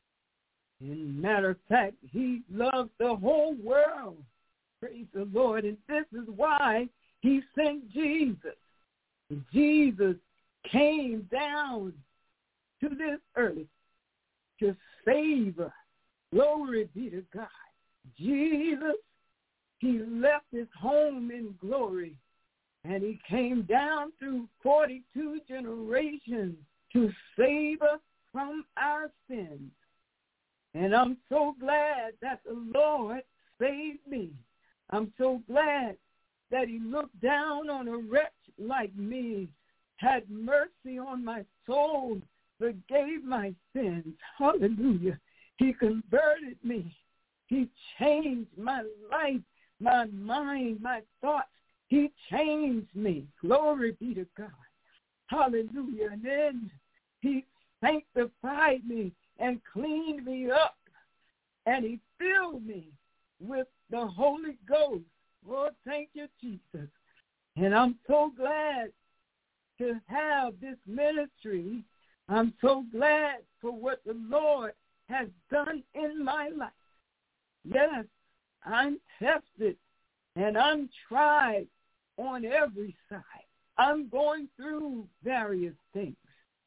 In matter of fact, he loves the whole world. Praise the Lord. And this is why he sent Jesus. Jesus came down to this earth to save us. Glory be to God. Jesus, he left his home in glory, and he came down through 42 generations to save us from our sins. And I'm so glad that the Lord saved me. I'm so glad that he looked down on a wretch like me, had mercy on my soul, forgave my sins. Hallelujah. He converted me. He changed my life, my mind, my thoughts. He changed me. Glory be to God. Hallelujah. And then he sanctified me and cleaned me up. And he filled me with the Holy Ghost. Lord, thank you, Jesus. And I'm so glad to have this ministry. I'm so glad for what the Lord has done in my life. Yes, I'm tested and I'm tried on every side. I'm going through various things.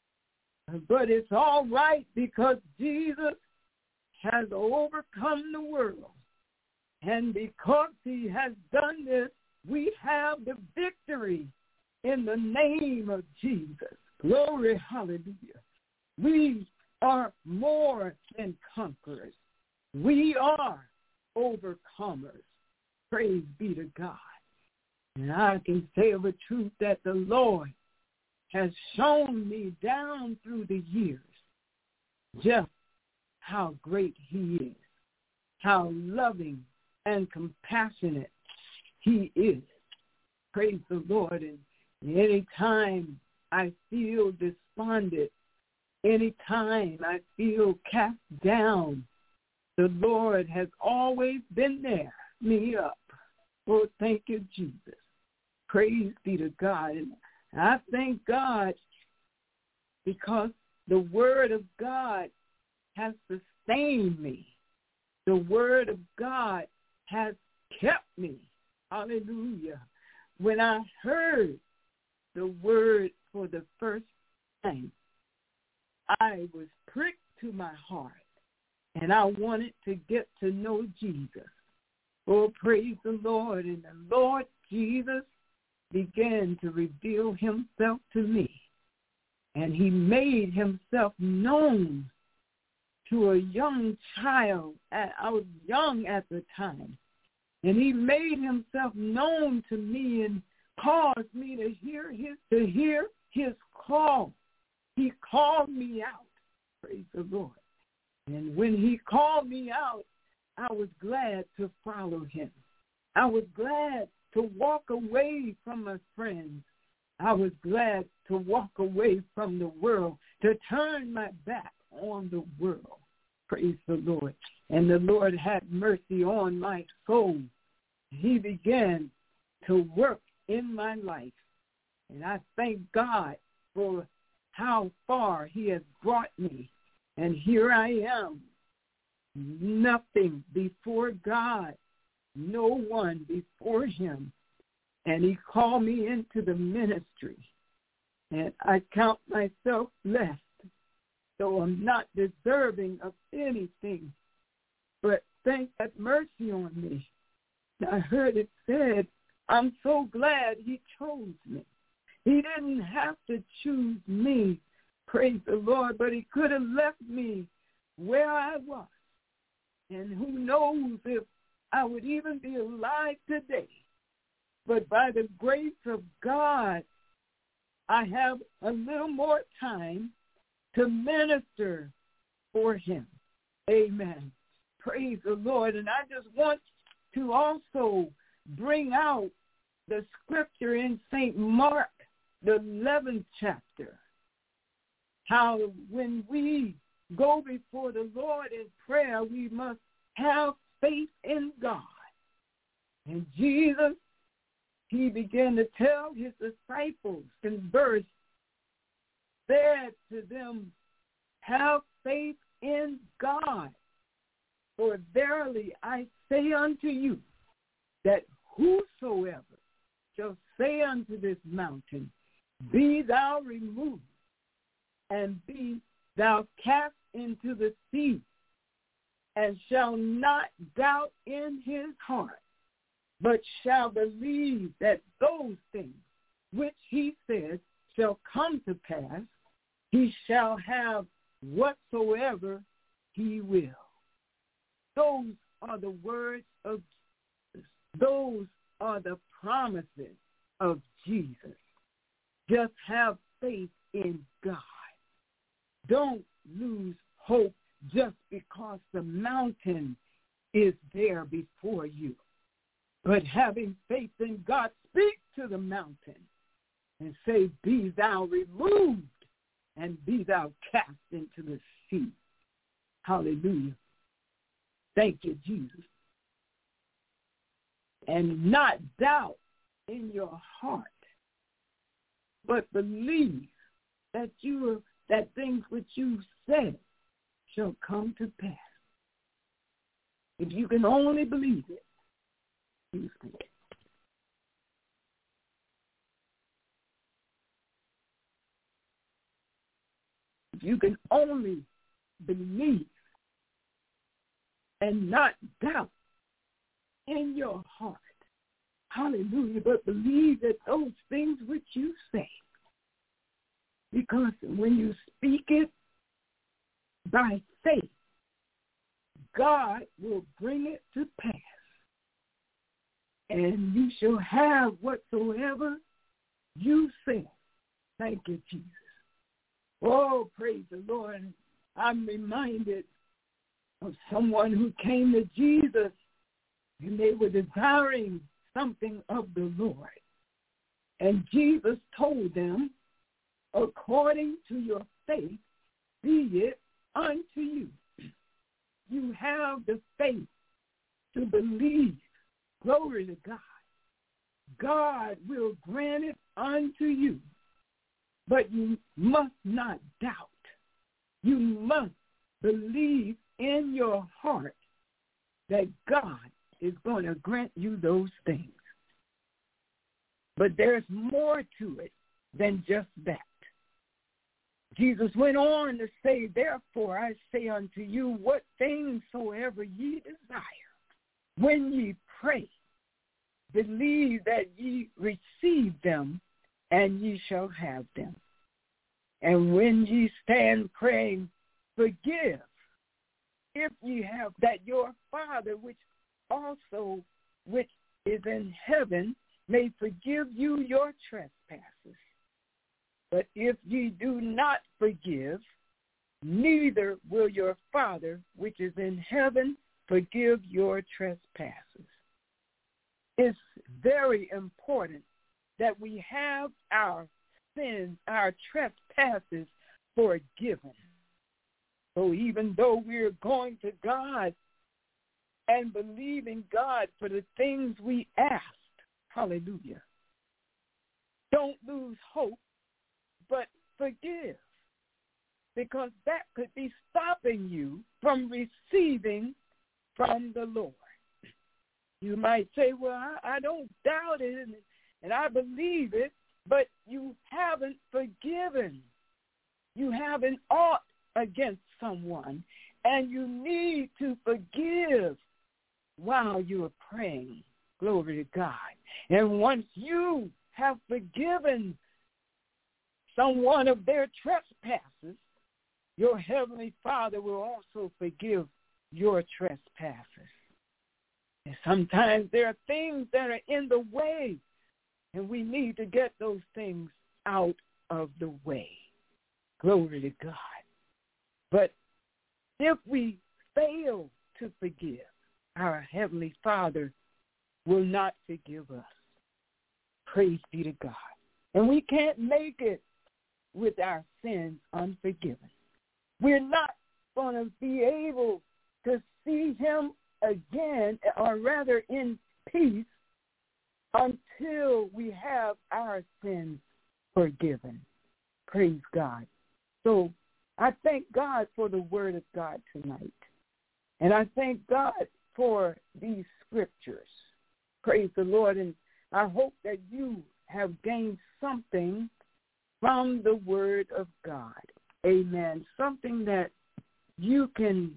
But it's all right because Jesus has overcome the world. And because he has done this, we have the victory in the name of Jesus. Glory, hallelujah. We are more than conquerors. We are overcomers. Praise be to God. And I can say of a truth that the Lord has shown me down through the years just how great he is, how loving and compassionate he is. Praise the Lord. And any time I feel despondent, any time I feel cast down, the Lord has always been there, me up. Oh, thank you, Jesus. Praise be to God. And I thank God because the word of God has sustained me. The word of God has kept me. Hallelujah. When I heard the word for the first time, I was pricked to my heart, and I wanted to get to know Jesus. Oh, praise the Lord. And the Lord Jesus began to reveal himself to me, and he made himself known to a young child. I was young at the time, and he made himself known to me and caused me to hear his call. He called me out. Praise the Lord. And when he called me out, I was glad to follow him. I was glad to walk away from my friends. I was glad to walk away from the world, to turn my back on the world. Praise the Lord. And the Lord had mercy on my soul. He began to work in my life. And I thank God for how far he has brought me. And here I am, nothing before God, no one before him. And he called me into the ministry. And I count myself blessed, though I'm not deserving of anything. But thank that mercy on me. I heard it said, I'm so glad he chose me. He didn't have to choose me, praise the Lord, but he could have left me where I was. And who knows if I would even be alive today. But by the grace of God, I have a little more time to minister for him. Amen. Praise the Lord. And I just want to also bring out the scripture in St. Mark, the 11th chapter, how when we go before the Lord in prayer, we must have faith in God. And Jesus, he began to tell his disciples in verse, said to them, have faith in God, for verily I say unto you, that whosoever shall say unto this mountain, be thou removed, and be thou cast into the sea, and shall not doubt in his heart, but shall believe that those things which he says shall come to pass, he shall have whatsoever he will. Those are the words of Jesus. Those are the promises of Jesus. Just have faith in God. Don't lose hope just because the mountain is there before you. But having faith in God, speak to the mountain and say, be thou removed and be thou cast into the sea. Hallelujah. Thank you, Jesus. And not doubt in your heart, but believe that that things which you said shall come to pass. If you can only believe it, excuse me. If you can only believe and not doubt, in your heart. Hallelujah. But believe that those things which you say, because when you speak it by faith, God will bring it to pass. And you shall have whatsoever you say. Thank you, Jesus. Oh, praise the Lord. I'm reminded of someone who came to Jesus and they were desiring something of the Lord. And Jesus told them, according to your faith, be it unto you. You have the faith to believe. Glory to God. God will grant it unto you. But you must not doubt. You must believe in your heart that God is going to grant you those things. But there's more to it than just that. Jesus went on to say, therefore I say unto you, what things soever ye desire, when ye pray, believe that ye receive them, and ye shall have them. And when ye stand praying, forgive, if ye have, that your Father which is in heaven may forgive you your trespasses. But if ye do not forgive, neither will your Father which is in heaven forgive your trespasses. It's very important that we have our sins, our trespasses forgiven. So even though we're going to God and believing God for the things we asked, hallelujah, don't lose hope, but forgive, because that could be stopping you from receiving from the Lord. You might say, well, I don't doubt it, and I believe it, but you haven't forgiven. You haven't ought against someone, and you need to forgive while you are praying. Glory to God. And once you have forgiven someone of their trespasses, your heavenly Father will also forgive your trespasses. And sometimes there are things that are in the way, and we need to get those things out of the way. Glory to God. But if we fail to forgive, our heavenly Father will not forgive us. Praise be to God. And we can't make it with our sins unforgiven. We're not going to be able to see him again, or rather in peace, until we have our sins forgiven. Praise God. So I thank God for the word of God tonight. And I thank God for these scriptures. Praise the Lord. And I hope that you have gained something from the word of God. Amen. Something that you can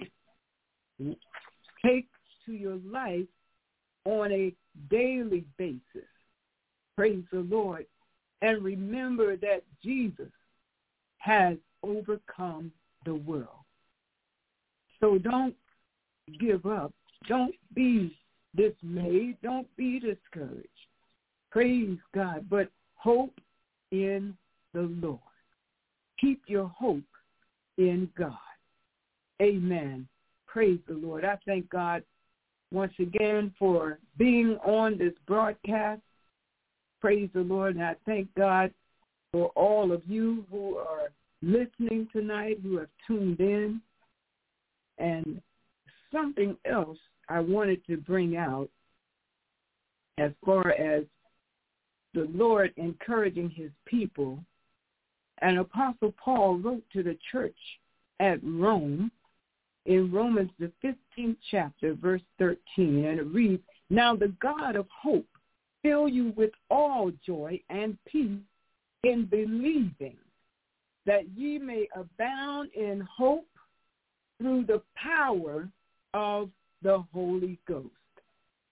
take to your life on a daily basis. Praise the Lord. And remember that Jesus has overcome the world. So don't give up. Don't be dismayed. Don't be discouraged. Praise God. But hope in the Lord. Keep your hope in God. Amen. Praise the Lord. I thank God once again for being on this broadcast. Praise the Lord. And I thank God for all of you who are listening tonight, who have tuned in. And something else I wanted to bring out as far as the Lord encouraging his people. And Apostle Paul wrote to the church at Rome in Romans, the 15th chapter, verse 13, and it reads, now the God of hope fill you with all joy and peace in believing, that ye may abound in hope through the power of the Holy Ghost.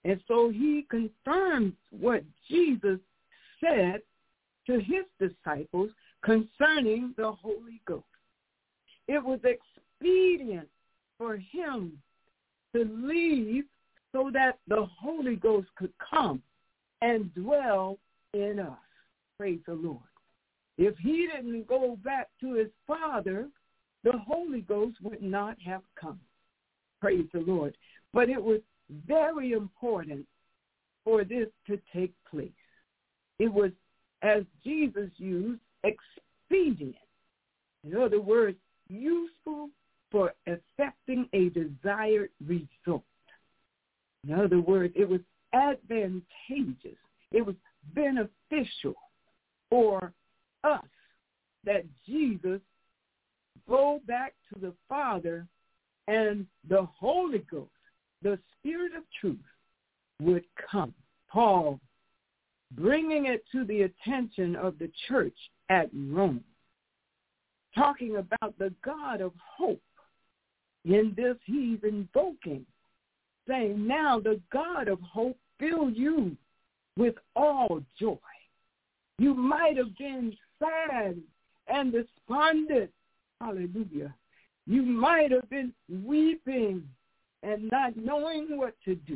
And so he confirms what Jesus said to his disciples concerning the Holy Ghost. It was expedient for him to leave so that the Holy Ghost could come and dwell in us. Praise the Lord. If he didn't go back to his Father, the Holy Ghost would not have come. Praise the Lord. But it was very important for this to take place. It was, as Jesus used, expedient. In other words, useful for effecting a desired result. In other words, it was advantageous. It was beneficial for us that Jesus go back to the Father and the Holy Ghost, the Spirit of truth, would come. Paul, bringing it to the attention of the church at Rome, talking about the God of hope. In this, he's invoking, saying, now the God of hope fill you with all joy. You might have been sad and despondent. Hallelujah. You might have been weeping and not knowing what to do.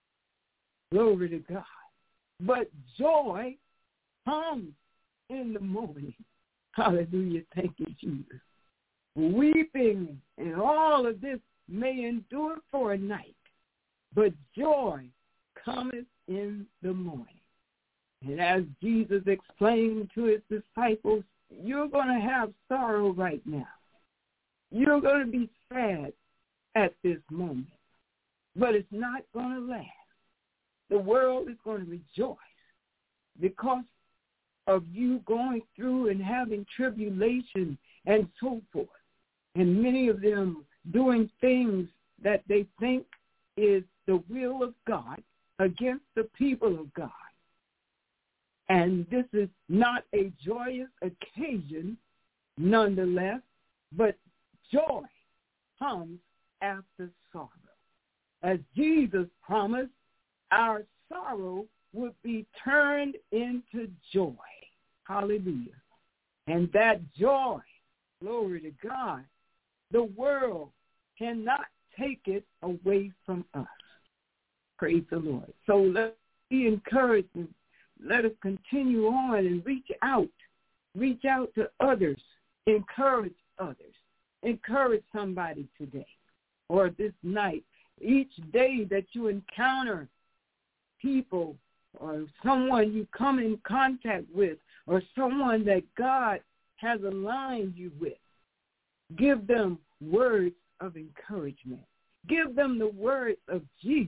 Glory to God. But joy comes in the morning. Hallelujah. Thank you, Jesus. Weeping and all of this may endure for a night, but joy cometh in the morning. And as Jesus explained to his disciples, you're going to have sorrow right now. You're going to be sad at this moment, but it's not going to last. The world is going to rejoice because of you going through and having tribulation and so forth. And many of them doing things that they think is the will of God against the people of God. And this is not a joyous occasion, nonetheless, but joy comes after sorrow. As Jesus promised, our sorrow would be turned into joy. Hallelujah. And that joy, glory to God, the world cannot take it away from us. Praise the Lord. So let's be encouraged. Let us continue on and reach out to others, encourage others, encourage somebody today or this night. Each day that you encounter people or someone you come in contact with or someone that God has aligned you with, give them words of encouragement. Give them the words of Jesus.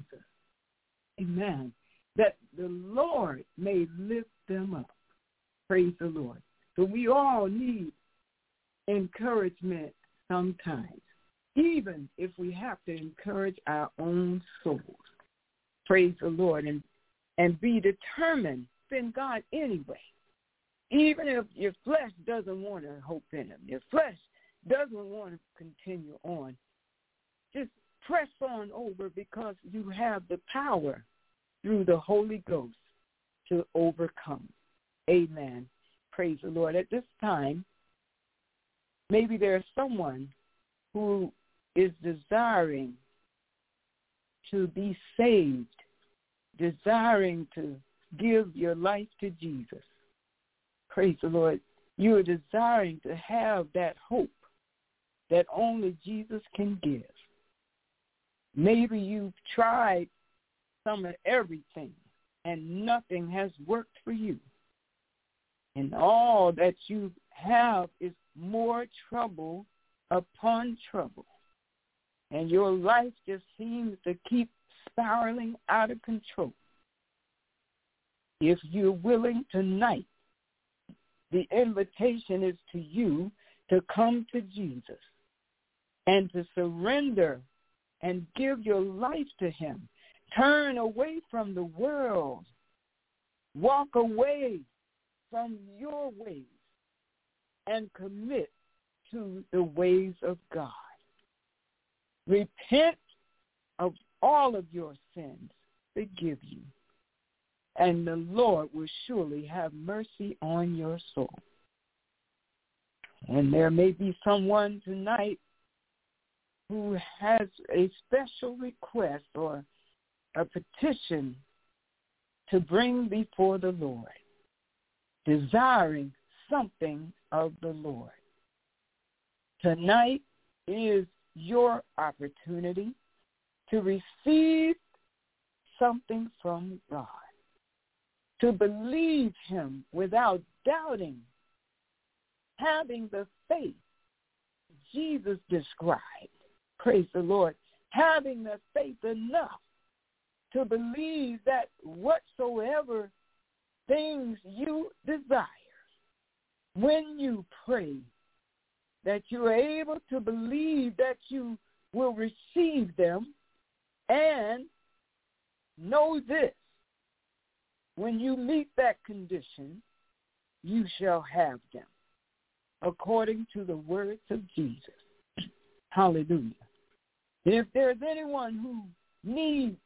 Amen. That the Lord may lift them up. Praise the Lord. So we all need encouragement sometimes, even if we have to encourage our own souls. Praise the Lord. And be determined in God anyway. Even if your flesh doesn't want to hope in him, your flesh doesn't want to continue on, just press on over because you have the power through the Holy Ghost to overcome. Amen. Praise the Lord. At this time, maybe there's someone who is desiring to be saved, desiring to give your life to Jesus. Praise the Lord. You are desiring to have that hope that only Jesus can give. Maybe you've tried some of everything and nothing has worked for you. And all that you have is more trouble upon trouble. And your life just seems to keep spiraling out of control. If you're willing tonight, the invitation is to you to come to Jesus and to surrender and give your life to him. Turn away from the world. Walk away from your ways and commit to the ways of God. Repent of all of your sins forgive you, and the Lord will surely have mercy on your soul. And there may be someone tonight who has a special request or a petition to bring before the Lord, desiring something of the Lord. Tonight is your opportunity to receive something from God, to believe him without doubting, having the faith Jesus described. Praise the Lord. Having the faith enough to believe that whatsoever things you desire, when you pray, that you are able to believe that you will receive them, and know this: when you meet that condition, you shall have them, according to the words of Jesus. Hallelujah. If there's anyone who needs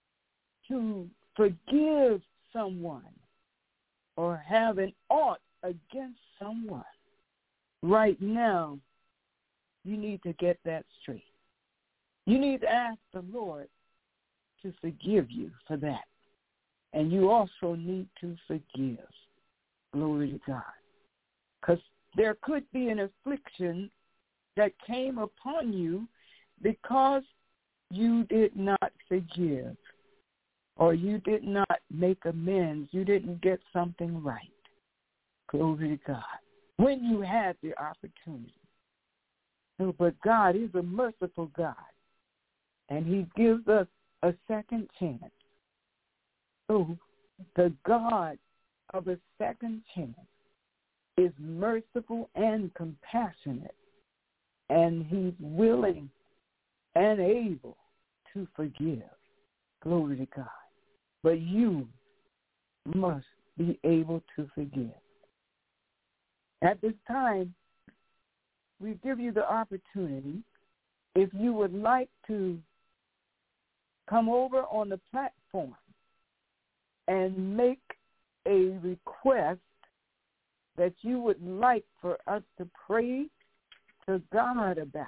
to forgive someone or have an ought against someone, right now, you need to get that straight. You need to ask the Lord to forgive you for that. And you also need to forgive. Glory to God. Because there could be an affliction that came upon you because you did not forgive, or you did not make amends. You didn't get something right. Glory to God. When you had the opportunity. So, but God is a merciful God, and he gives us a second chance. So the God of a second chance is merciful and compassionate, and he's willing and able to forgive. Glory to God. But you must be able to forgive. At this time, we give you the opportunity, if you would like to come over on the platform and make a request that you would like for us to pray to God about.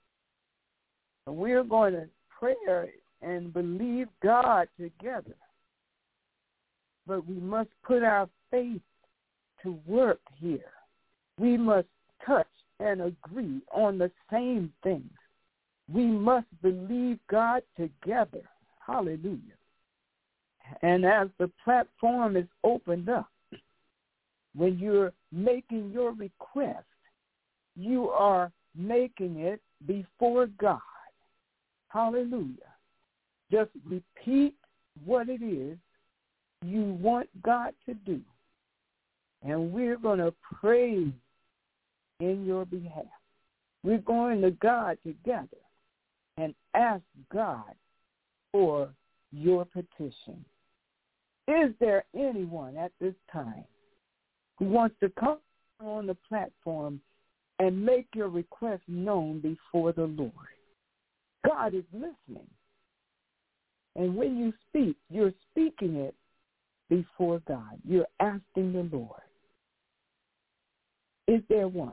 We're going to pray and believe God together. But we must put our faith to work here. We must touch and agree on the same things. We must believe God together. Hallelujah. And as the platform is opened up, when you're making your request, you are making it before God. Hallelujah. Just repeat what it is you want God to do. And we're going to pray in your behalf. We're going to God together and ask God for your petition. Is there anyone at this time who wants to come on the platform and make your request known before the Lord? God is listening. And when you speak, you're speaking it before God. You're asking the Lord. Is there one?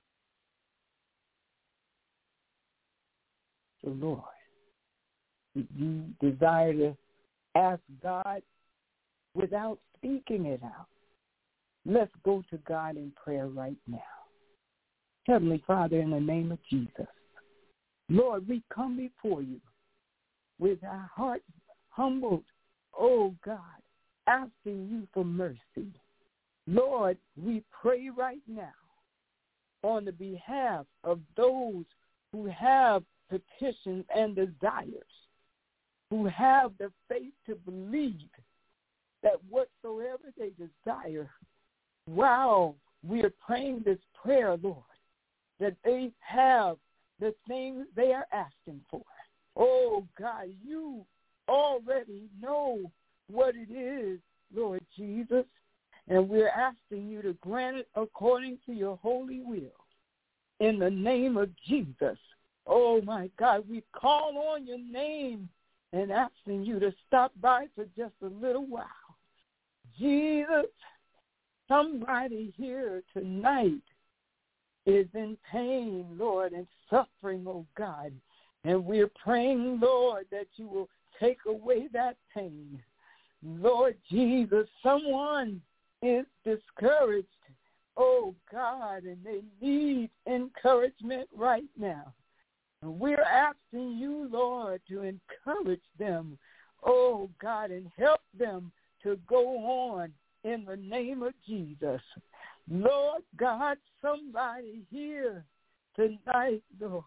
The Lord. You desire to ask God without speaking it out. Let's go to God in prayer right now. Heavenly Father, in the name of Jesus, Lord, we come before you with our hearts humbled, oh God, asking you for mercy. Lord, we pray right now on the behalf of those who have petitions and desires, who have the faith to believe that whatsoever they desire, while we are praying this prayer, Lord, that they have the things they are asking for. Oh, God, you already know what it is, Lord Jesus, and we're asking you to grant it according to your holy will. In the name of Jesus. Oh, my God, we call on your name and asking you to stop by for just a little while. Jesus, somebody here tonight is in pain, Lord, and suffering, oh God. And we're praying, Lord, that you will take away that pain. Lord Jesus, someone is discouraged, oh God, and they need encouragement right now. And we're asking you, Lord, to encourage them, oh God, and help them to go on in the name of Jesus. Lord God, somebody here tonight, Lord,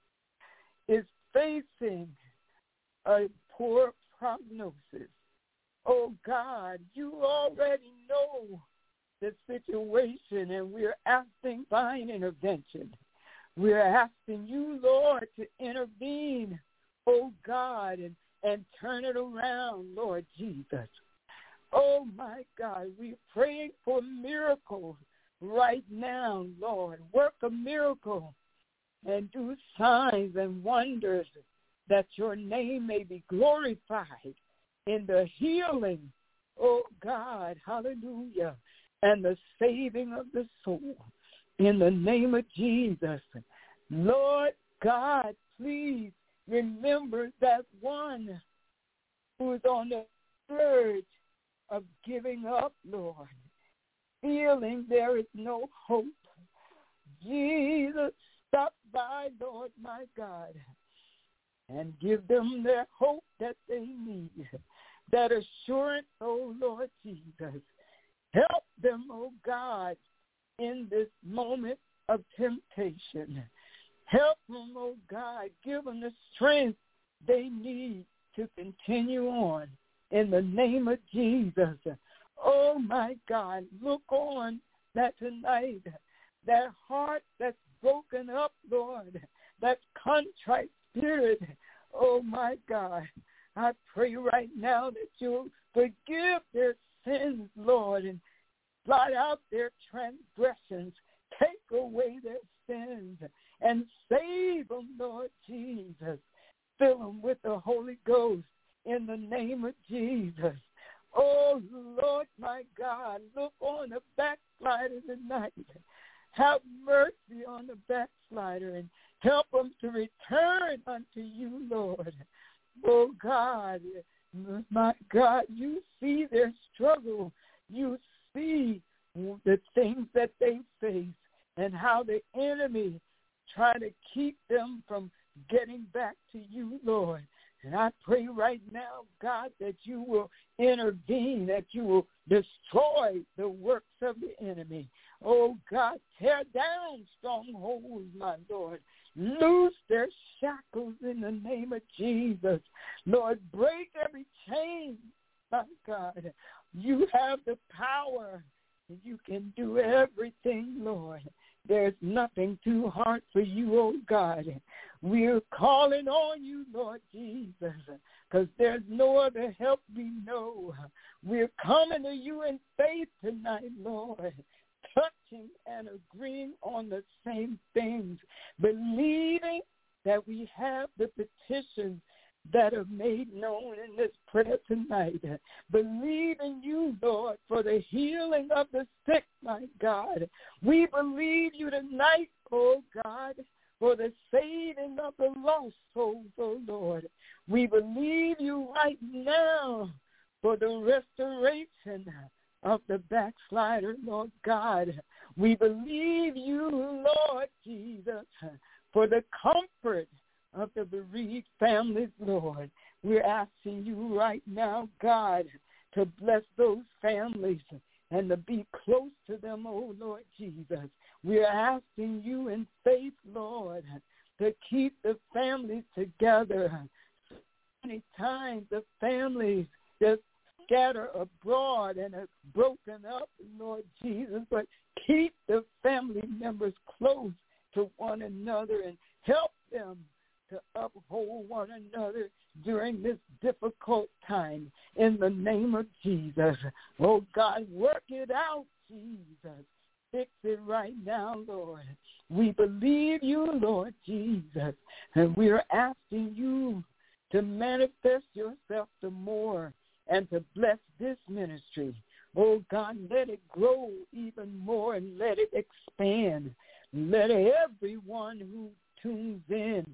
is facing a poor prognosis. Oh God, you already know the situation, and we're asking divine intervention. We're asking you, Lord, to intervene, oh God, and turn it around, Lord Jesus. Oh, my God, we're praying for miracles right now, Lord. Work a miracle and do signs and wonders that your name may be glorified in the healing, oh God, hallelujah, and the saving of the soul in the name of Jesus. Lord God, please remember that one who is on the verge of giving up, Lord, feeling there is no hope. Jesus, stop by, Lord, my God, and give them their hope that they need, that assurance, oh Lord Jesus. Help them, oh God, in this moment of temptation. Help them, oh God, give them the strength they need to continue on in the name of Jesus. Oh, my God, look on that tonight, that heart that's broken up, Lord, that contrite spirit. Oh, my God, I pray right now that you'll forgive their sins, Lord, and blot out their transgressions. Take away their sins and save them, Lord Jesus. Fill them with the Holy Ghost in the name of Jesus. Oh, Lord, my God, look on the backslider tonight. Have mercy on the backslider and help them to return unto you, Lord. Oh, God, my God, you see their struggle. You see the things that they face and how the enemy try to keep them from getting back to you, Lord. And I pray right now, God, that you will intervene, that you will destroy the works of the enemy. Oh, God, tear down strongholds, my Lord. Loose their shackles in the name of Jesus. Lord, break every chain, my God. You have the power. You can do everything, Lord. There's nothing too hard for you, oh God. We're calling on you, Lord Jesus, because there's no other help we know. We're coming to you in faith tonight, Lord, touching and agreeing on the same things, believing that we have the petitions that are made known in this prayer tonight. Believe in you, Lord, for the healing of the sick, my God. We believe you tonight, oh God, for the saving of the lost souls, oh Lord. We believe you right now for the restoration of the backslider, Lord God. We believe you, Lord Jesus, for the comfort of the bereaved families, Lord. We're asking you right now, God, to bless those families and to be close to them, oh Lord Jesus. We're asking you in faith, Lord, to keep the families together. So many times the families just scatter abroad and are broken up, Lord Jesus, but keep the family members close to one another and help them to uphold one another during this difficult time in the name of Jesus. Oh, God, work it out, Jesus. Fix it right now, Lord. We believe you, Lord Jesus, and we're asking you to manifest yourself the more and to bless this ministry. Oh, God, let it grow even more and let it expand. Let everyone who tunes in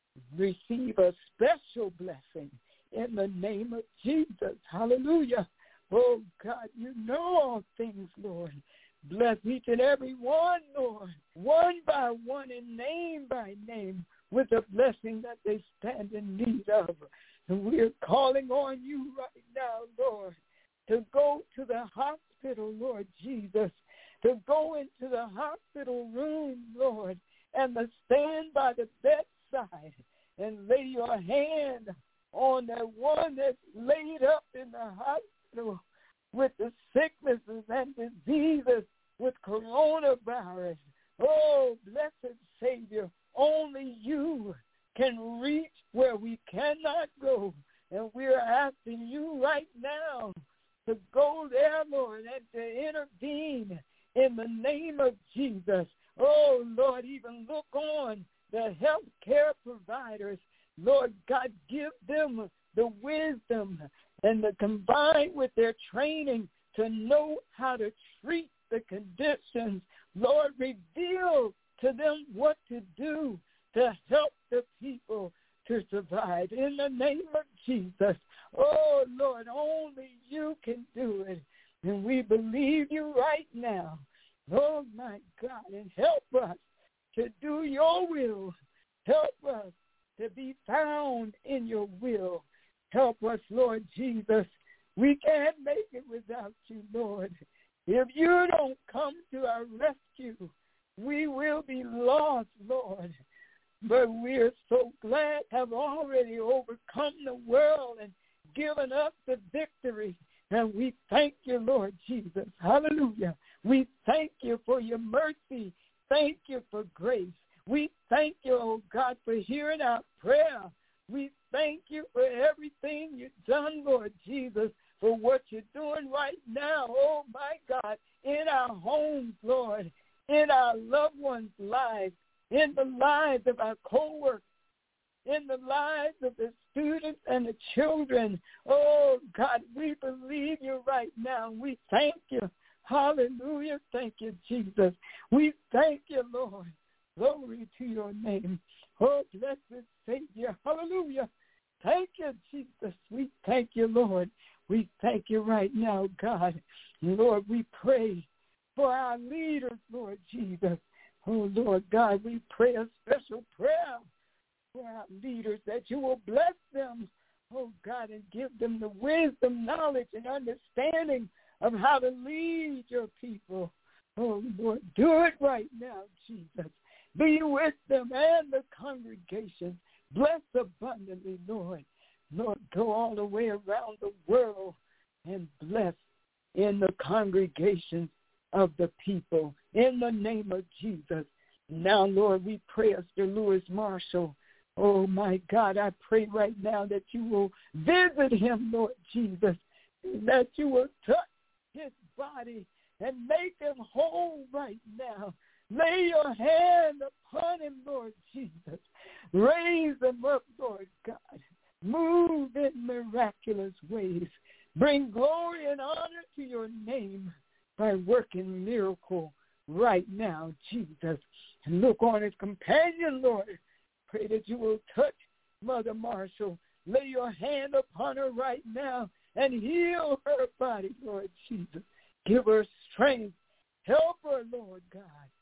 receive a special blessing in the name of Jesus. Hallelujah. Oh, God, you know all things, Lord. Bless each and every one, Lord, one by one and name by name with the blessing that they stand in need of. And we're calling on you right now, Lord, to go to the hospital, Lord Jesus, to go into the hospital room, Lord, and to stand by the bedside and lay your hand on that one that's laid up in the hospital with the sicknesses and diseases, with coronavirus. Oh, blessed Savior, only you can reach where we cannot go. And we're asking you right now to go there, Lord, and to intervene in the name of Jesus. Oh, Lord, even look on the health care providers. Lord God, give them the wisdom and to combine with their training to know how to treat the conditions. Lord, reveal to them what to do to help the people to survive in the name of Jesus. Oh, Lord, only you can do it. And we believe you right now. Oh, my God, and help us to do your will. Help us to be found in your will. Help us, Lord Jesus. We can't make it without you, Lord. If you don't come to our rescue, we will be lost, Lord. But we're so glad to have already overcome the world and given us the victory. And we thank you, Lord Jesus. Hallelujah. We thank you for your mercy. Thank you for grace. We thank you, oh God, for hearing our prayer. We thank you for everything you've done, Lord Jesus, for what you're doing right now, oh my God, in our homes, Lord, in our loved ones' lives, in the lives of our co-workers, in the lives of the students and the children. Oh, God, we believe you right now. We thank you. Hallelujah. Thank you, Jesus. We thank you, Lord. Glory to your name. Oh, blessed Savior. Hallelujah. Thank you, Jesus. We thank you, Lord. We thank you right now, God. Lord, we pray for our leaders, Lord Jesus. Oh, Lord God, we pray a special prayer for our leaders that you will bless them, oh God, and give them the wisdom, knowledge, and understanding of how to lead your people. Oh, Lord, do it right now, Jesus. Be with them and the congregation. Bless abundantly, Lord. Lord, go all the way around the world and bless in the congregation of the people in the name of Jesus. Now, Lord, we pray as to Lewis Marshall. Oh, my God, I pray right now that you will visit him, Lord Jesus, that you will touch his body and make him whole right now. Lay your hand upon him, Lord Jesus. Raise him up, Lord God. Move in miraculous ways. Bring glory and honor to your name by working miracle right now, Jesus. And look on his companion, Lord. Pray that you will touch Mother Marshall. Lay your hand upon her right now and heal her body, Lord Jesus. Give her strength. Help her, Lord God,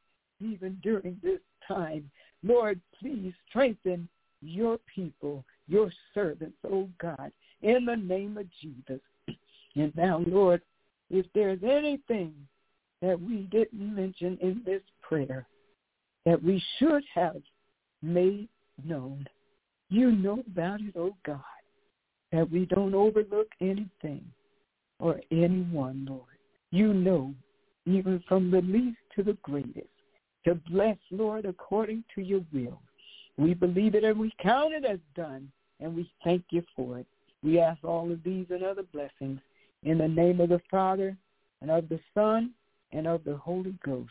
even during this time. Lord, please strengthen your people, your servants, oh God, in the name of Jesus. And now, Lord, if there's anything that we didn't mention in this prayer that we should have made known, you know about it, oh God, that we don't overlook anything or anyone, Lord. You know, even from the least to the greatest, to bless, Lord, according to your will. We believe it and we count it as done, and we thank you for it. We ask all of these and other blessings in the name of the Father and of the Son and of the Holy Ghost.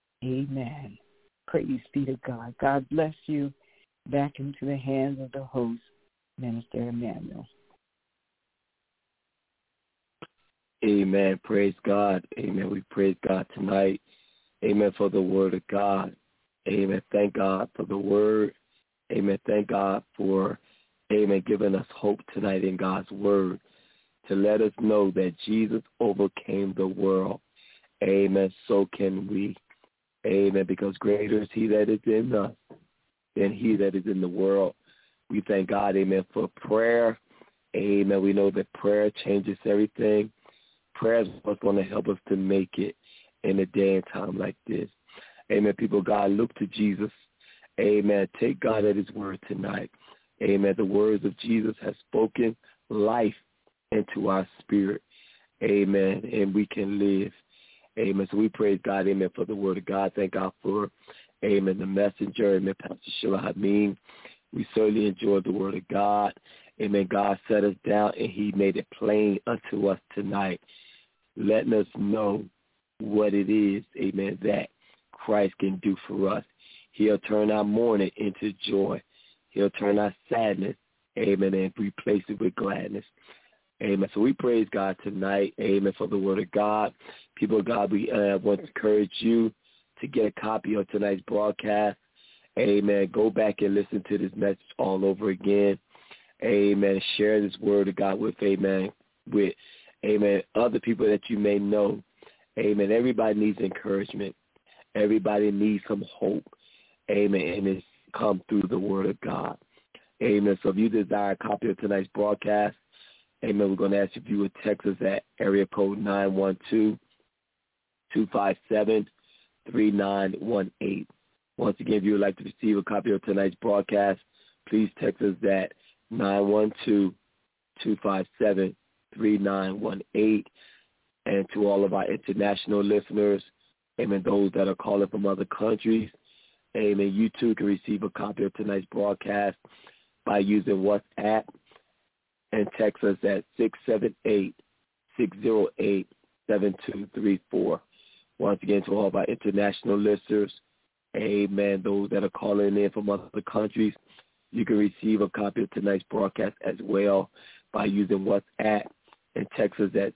Amen. Praise be to God. God bless you. Back into the hands of the host, Minister Emmanuel. Amen. Praise God. Amen. We praise God tonight. Amen, for the word of God. Amen. Thank God for the word. Amen. Thank God for, amen, giving us hope tonight in God's word to let us know that Jesus overcame the world. Amen. So can we. Amen. Because greater is he that is in us than he that is in the world. We thank God, amen, for prayer. Amen. We know that prayer changes everything. Prayer is what's going to help us to make it in a day and time like this. Amen. People of God, look to Jesus. Amen. Take God at his word tonight. Amen. The words of Jesus have spoken life into our spirit. Amen. And we can live. Amen. So we praise God, amen, for the word of God. Thank God for, amen, the messenger, amen, Pastor Sheila Hameen. We certainly enjoyed the word of God. Amen. God set us down and he made it plain unto us tonight, letting us know what it is, amen, that Christ can do for us. He'll turn our mourning into joy. He'll turn our sadness, amen, and replace it with gladness. Amen. So we praise God tonight, amen, for the word of God. People of God, we want to encourage you to get a copy of tonight's broadcast. Amen. Go back and listen to this message all over again. Amen. Share this word of God with, amen, other people that you may know. Amen. Everybody needs encouragement. Everybody needs some hope. Amen. And it's come through the word of God. Amen. So if you desire a copy of tonight's broadcast, amen, we're going to ask if you would text us at area code 912-257-3918. Once again, if you would like to receive a copy of tonight's broadcast, please text us at 912-257-3918. And to all of our international listeners, amen, those that are calling from other countries, amen, you too can receive a copy of tonight's broadcast by using WhatsApp and text us at 678-608-7234. Once again, to all of our international listeners, amen, those that are calling in from other countries, you can receive a copy of tonight's broadcast as well by using WhatsApp and text us at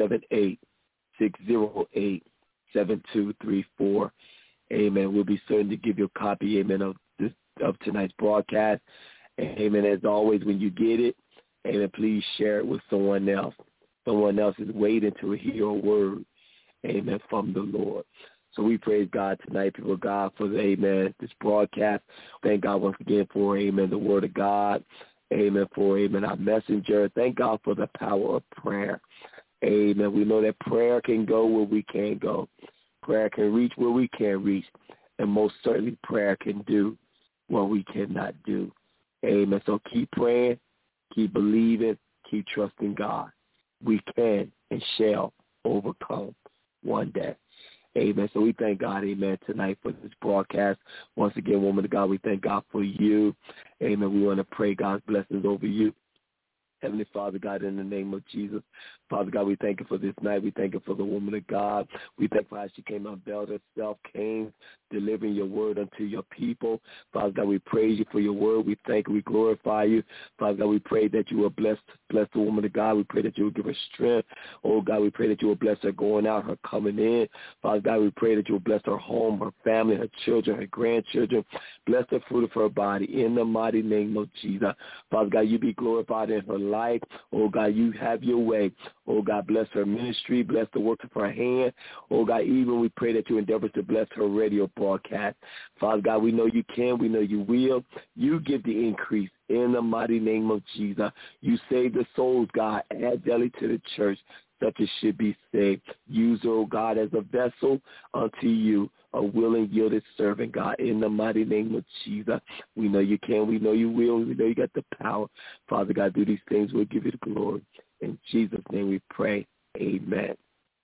678-608-7234. Amen. We'll be certain to give you a copy, amen, of tonight's broadcast. Amen. As always, when you get it, amen, please share it with someone else. Someone else is waiting to hear a word, amen, from the Lord. So we praise God tonight, people of God, for, amen, this broadcast. Thank God once again for, amen, the word of God. Amen, for, amen, our messenger. Thank God for the power of prayer. Amen. We know that prayer can go where we can't go. Prayer can reach where we can't reach. And most certainly prayer can do what we cannot do. Amen. So keep praying, keep believing, keep trusting God. We can and shall overcome one day. Amen. So we thank God, amen, tonight for this broadcast. Once again, woman of God, we thank God for you. Amen. We want to pray God's blessings over you. Heavenly Father, God, in the name of Jesus, Father God, we thank you for this night. We thank you for the woman of God. We thank you for how she came out, veiled herself, came, delivering your word unto your people. Father God, we praise you for your word. We thank you. We glorify you. Father God, we pray that you will bless the woman of God. We pray that you will give her strength. Oh, God, we pray that you will bless her going out, her coming in. Father God, we pray that you will bless her home, her family, her children, her grandchildren. Bless the fruit of her body in the mighty name of Jesus. Father God, you be glorified in her life. Oh, God, you have your way. Oh, God, bless her ministry. Bless the work of her hand. Oh, God, even we pray that you endeavor to bless her radio broadcast. Father God, we know you can. We know you will. You give the increase in the mighty name of Jesus. You save the souls, God. Add daily to the church, such as should be saved. Use her, oh God, as a vessel unto you, a willing, yielded servant, God, in the mighty name of Jesus. We know you can. We know you will. We know you got the power. Father God, do these things. We'll give you the glory. In Jesus' name we pray. Amen.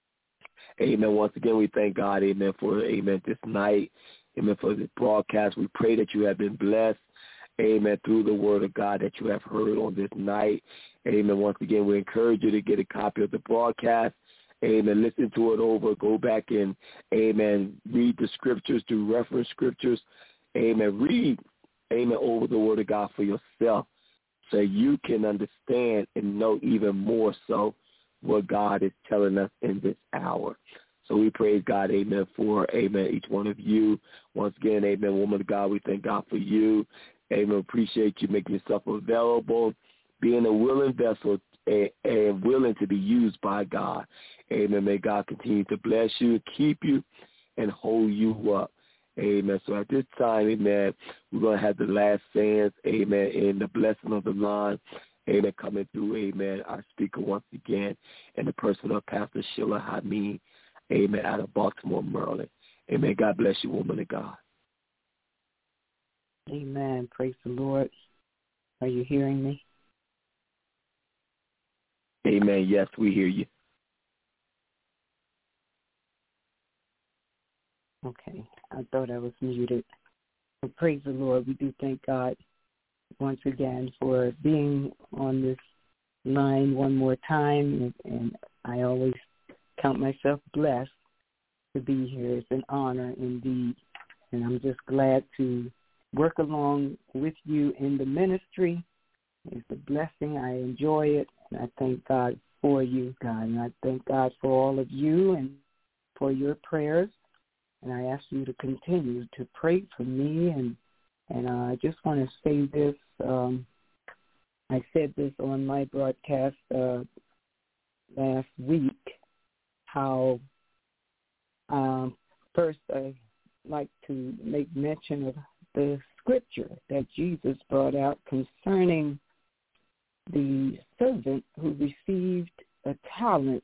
Amen. Once again, we thank God, amen, for, amen, this night. Amen, for this broadcast. We pray that you have been blessed. Amen, through the word of God that you have heard on this night. Amen. Once again, we encourage you to get a copy of the broadcast. Amen. Listen to it over. Go back and, amen, read the scriptures, do reference scriptures. Amen. Read, amen, over the word of God for yourself so you can understand and know even more so what God is telling us in this hour. So we praise God, amen, for, amen, each one of you. Once again, amen, woman of God, we thank God for you. Amen, appreciate you making yourself available, being a willing vessel and willing to be used by God. Amen, may God continue to bless you, keep you, and hold you up. Amen. So at this time, amen, we're going to have the last sayings, amen, in the blessing of the line, amen, coming through, amen, our speaker once again, and the person of Pastor Sheila Hameen, amen, out of Baltimore, Maryland. Amen. God bless you, woman of God. Amen. Praise the Lord. Are you hearing me? Amen. Yes, we hear you. Okay. I thought I was muted. But praise the Lord. We do thank God once again for being on this line one more time. And I always count myself blessed to be here. It's an honor indeed. And I'm just glad to work along with you in the ministry. It's a blessing. I enjoy it. And I thank God for you, God. And I thank God for all of you and for your prayers. And I ask you to continue to pray for me. And I just want to say this. I said this on my broadcast last week, how first I like to make mention of the scripture that Jesus brought out concerning the servant who received a talent,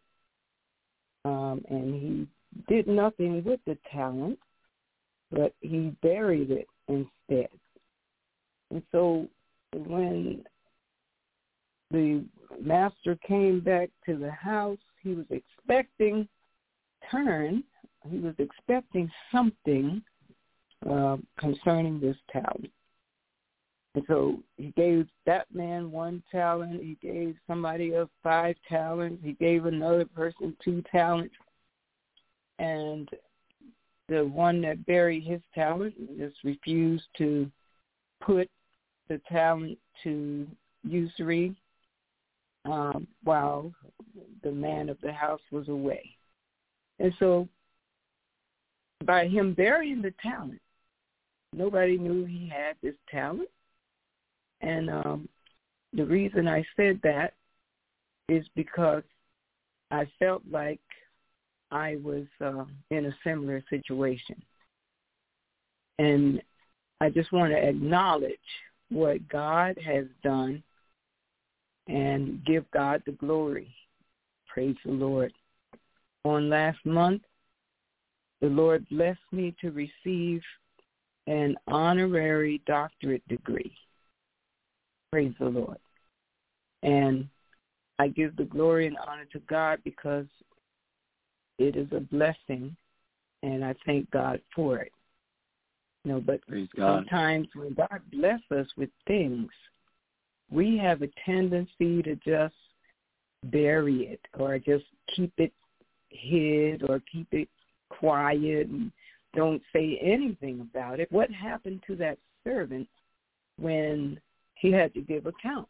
and he did nothing with the talent, but he buried it instead. And so when the master came back to the house, he was expecting he was expecting something concerning this talent. And so he gave that man 1 talent. He gave somebody else 5 talents. He gave another person 2 talents. And the one that buried his talent just refused to put the talent to usury while the man of the house was away. And so by him burying the talent, nobody knew he had this talent. And the reason I said that is because I felt like I was in a similar situation. And I just want to acknowledge what God has done and give God the glory. Praise the Lord. On last month, the Lord blessed me to receive an honorary doctorate degree. Praise the Lord. And I give the glory and honor to God because it is a blessing, and I thank God for it. You know, but sometimes when God bless us with things, we have a tendency to just bury it or just keep it hid or keep it quiet and don't say anything about it. What happened to that servant when he had to give account?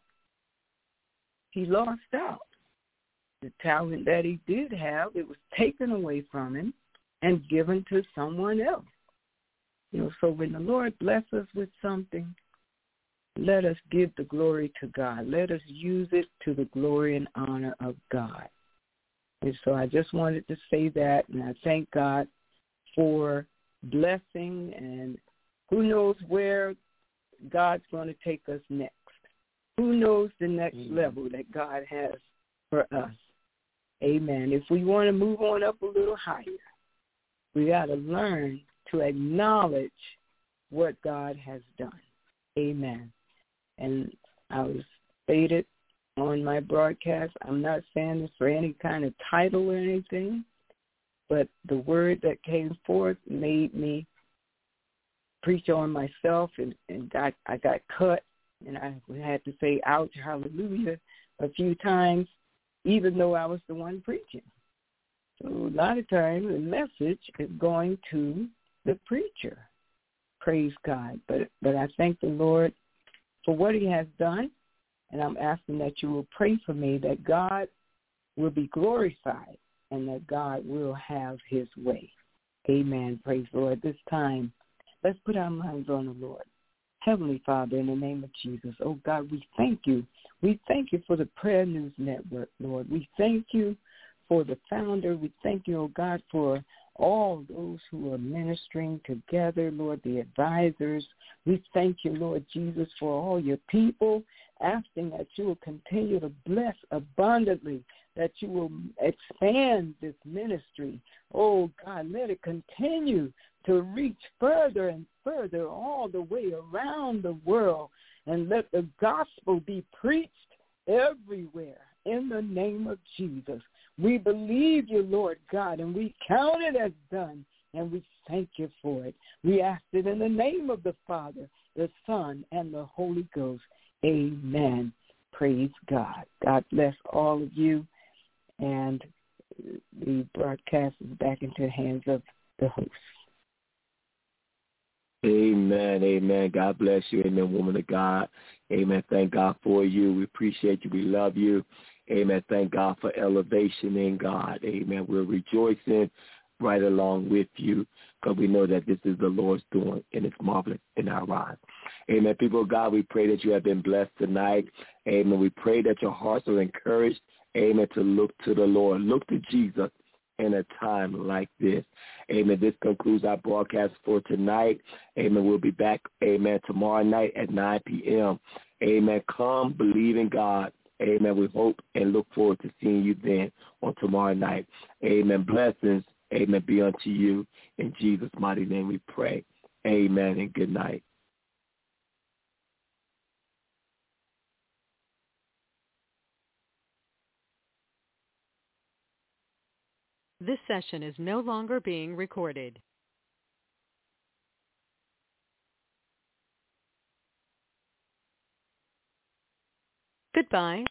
He lost out. The talent that he did have, it was taken away from him and given to someone else. You know, so when the Lord bless us with something, let us give the glory to God. Let us use it to the glory and honor of God. And so I just wanted to say that, and I thank God for blessing, and who knows where God's going to take us next. Who knows the next level that God has for us. Amen. If we want to move on up a little higher, we got to learn to acknowledge what God has done. Amen. And I was stated on my broadcast, I'm not saying this for any kind of title or anything, but the word that came forth made me preach on myself, and I got cut, and I had to say, ouch, hallelujah, a few times, even though I was the one preaching. So a lot of times the message is going to the preacher. Praise God. But I thank the Lord for what he has done, And I'm asking that you will pray for me that God will be glorified and that God will have his way. Amen. Praise the Lord. This time, let's put our minds on the Lord. Heavenly Father, in the name of Jesus, oh God, we thank you. We thank you for the Prayer News Network, Lord. We thank you for the founder. We thank you, oh God, for all those who are ministering together, Lord, the advisors. We thank you, Lord Jesus, for all your people, asking that you will continue to bless abundantly, that you will expand this ministry. Oh, God, let it continue to reach further and further all the way around the world, and let the gospel be preached everywhere in the name of Jesus. We believe you, Lord God, and we count it as done, and we thank you for it. We ask it in the name of the Father, the Son, and the Holy Ghost. Amen. Praise God. God bless all of you, and the broadcast is back into the hands of the host. Amen, amen. God bless you. Amen, woman of God. Amen. Thank God for you. We appreciate you. We love you. Amen. Thank God for elevation in God. Amen. We're rejoicing right along with you because we know that this is the Lord's doing, and it's marvelous in our lives. Amen. People of God, we pray that you have been blessed tonight. Amen. We pray that your hearts are encouraged. Amen. To look to the Lord. Look to Jesus in a time like this. Amen. This concludes our broadcast for tonight. Amen. We'll be back, amen, tomorrow night at 9 p.m. Amen. Come, believe in God. Amen. We hope and look forward to seeing you then on tomorrow night. Amen. Blessings, amen, be unto you. In Jesus' mighty name we pray. Amen and good night. This session is no longer being recorded. Goodbye.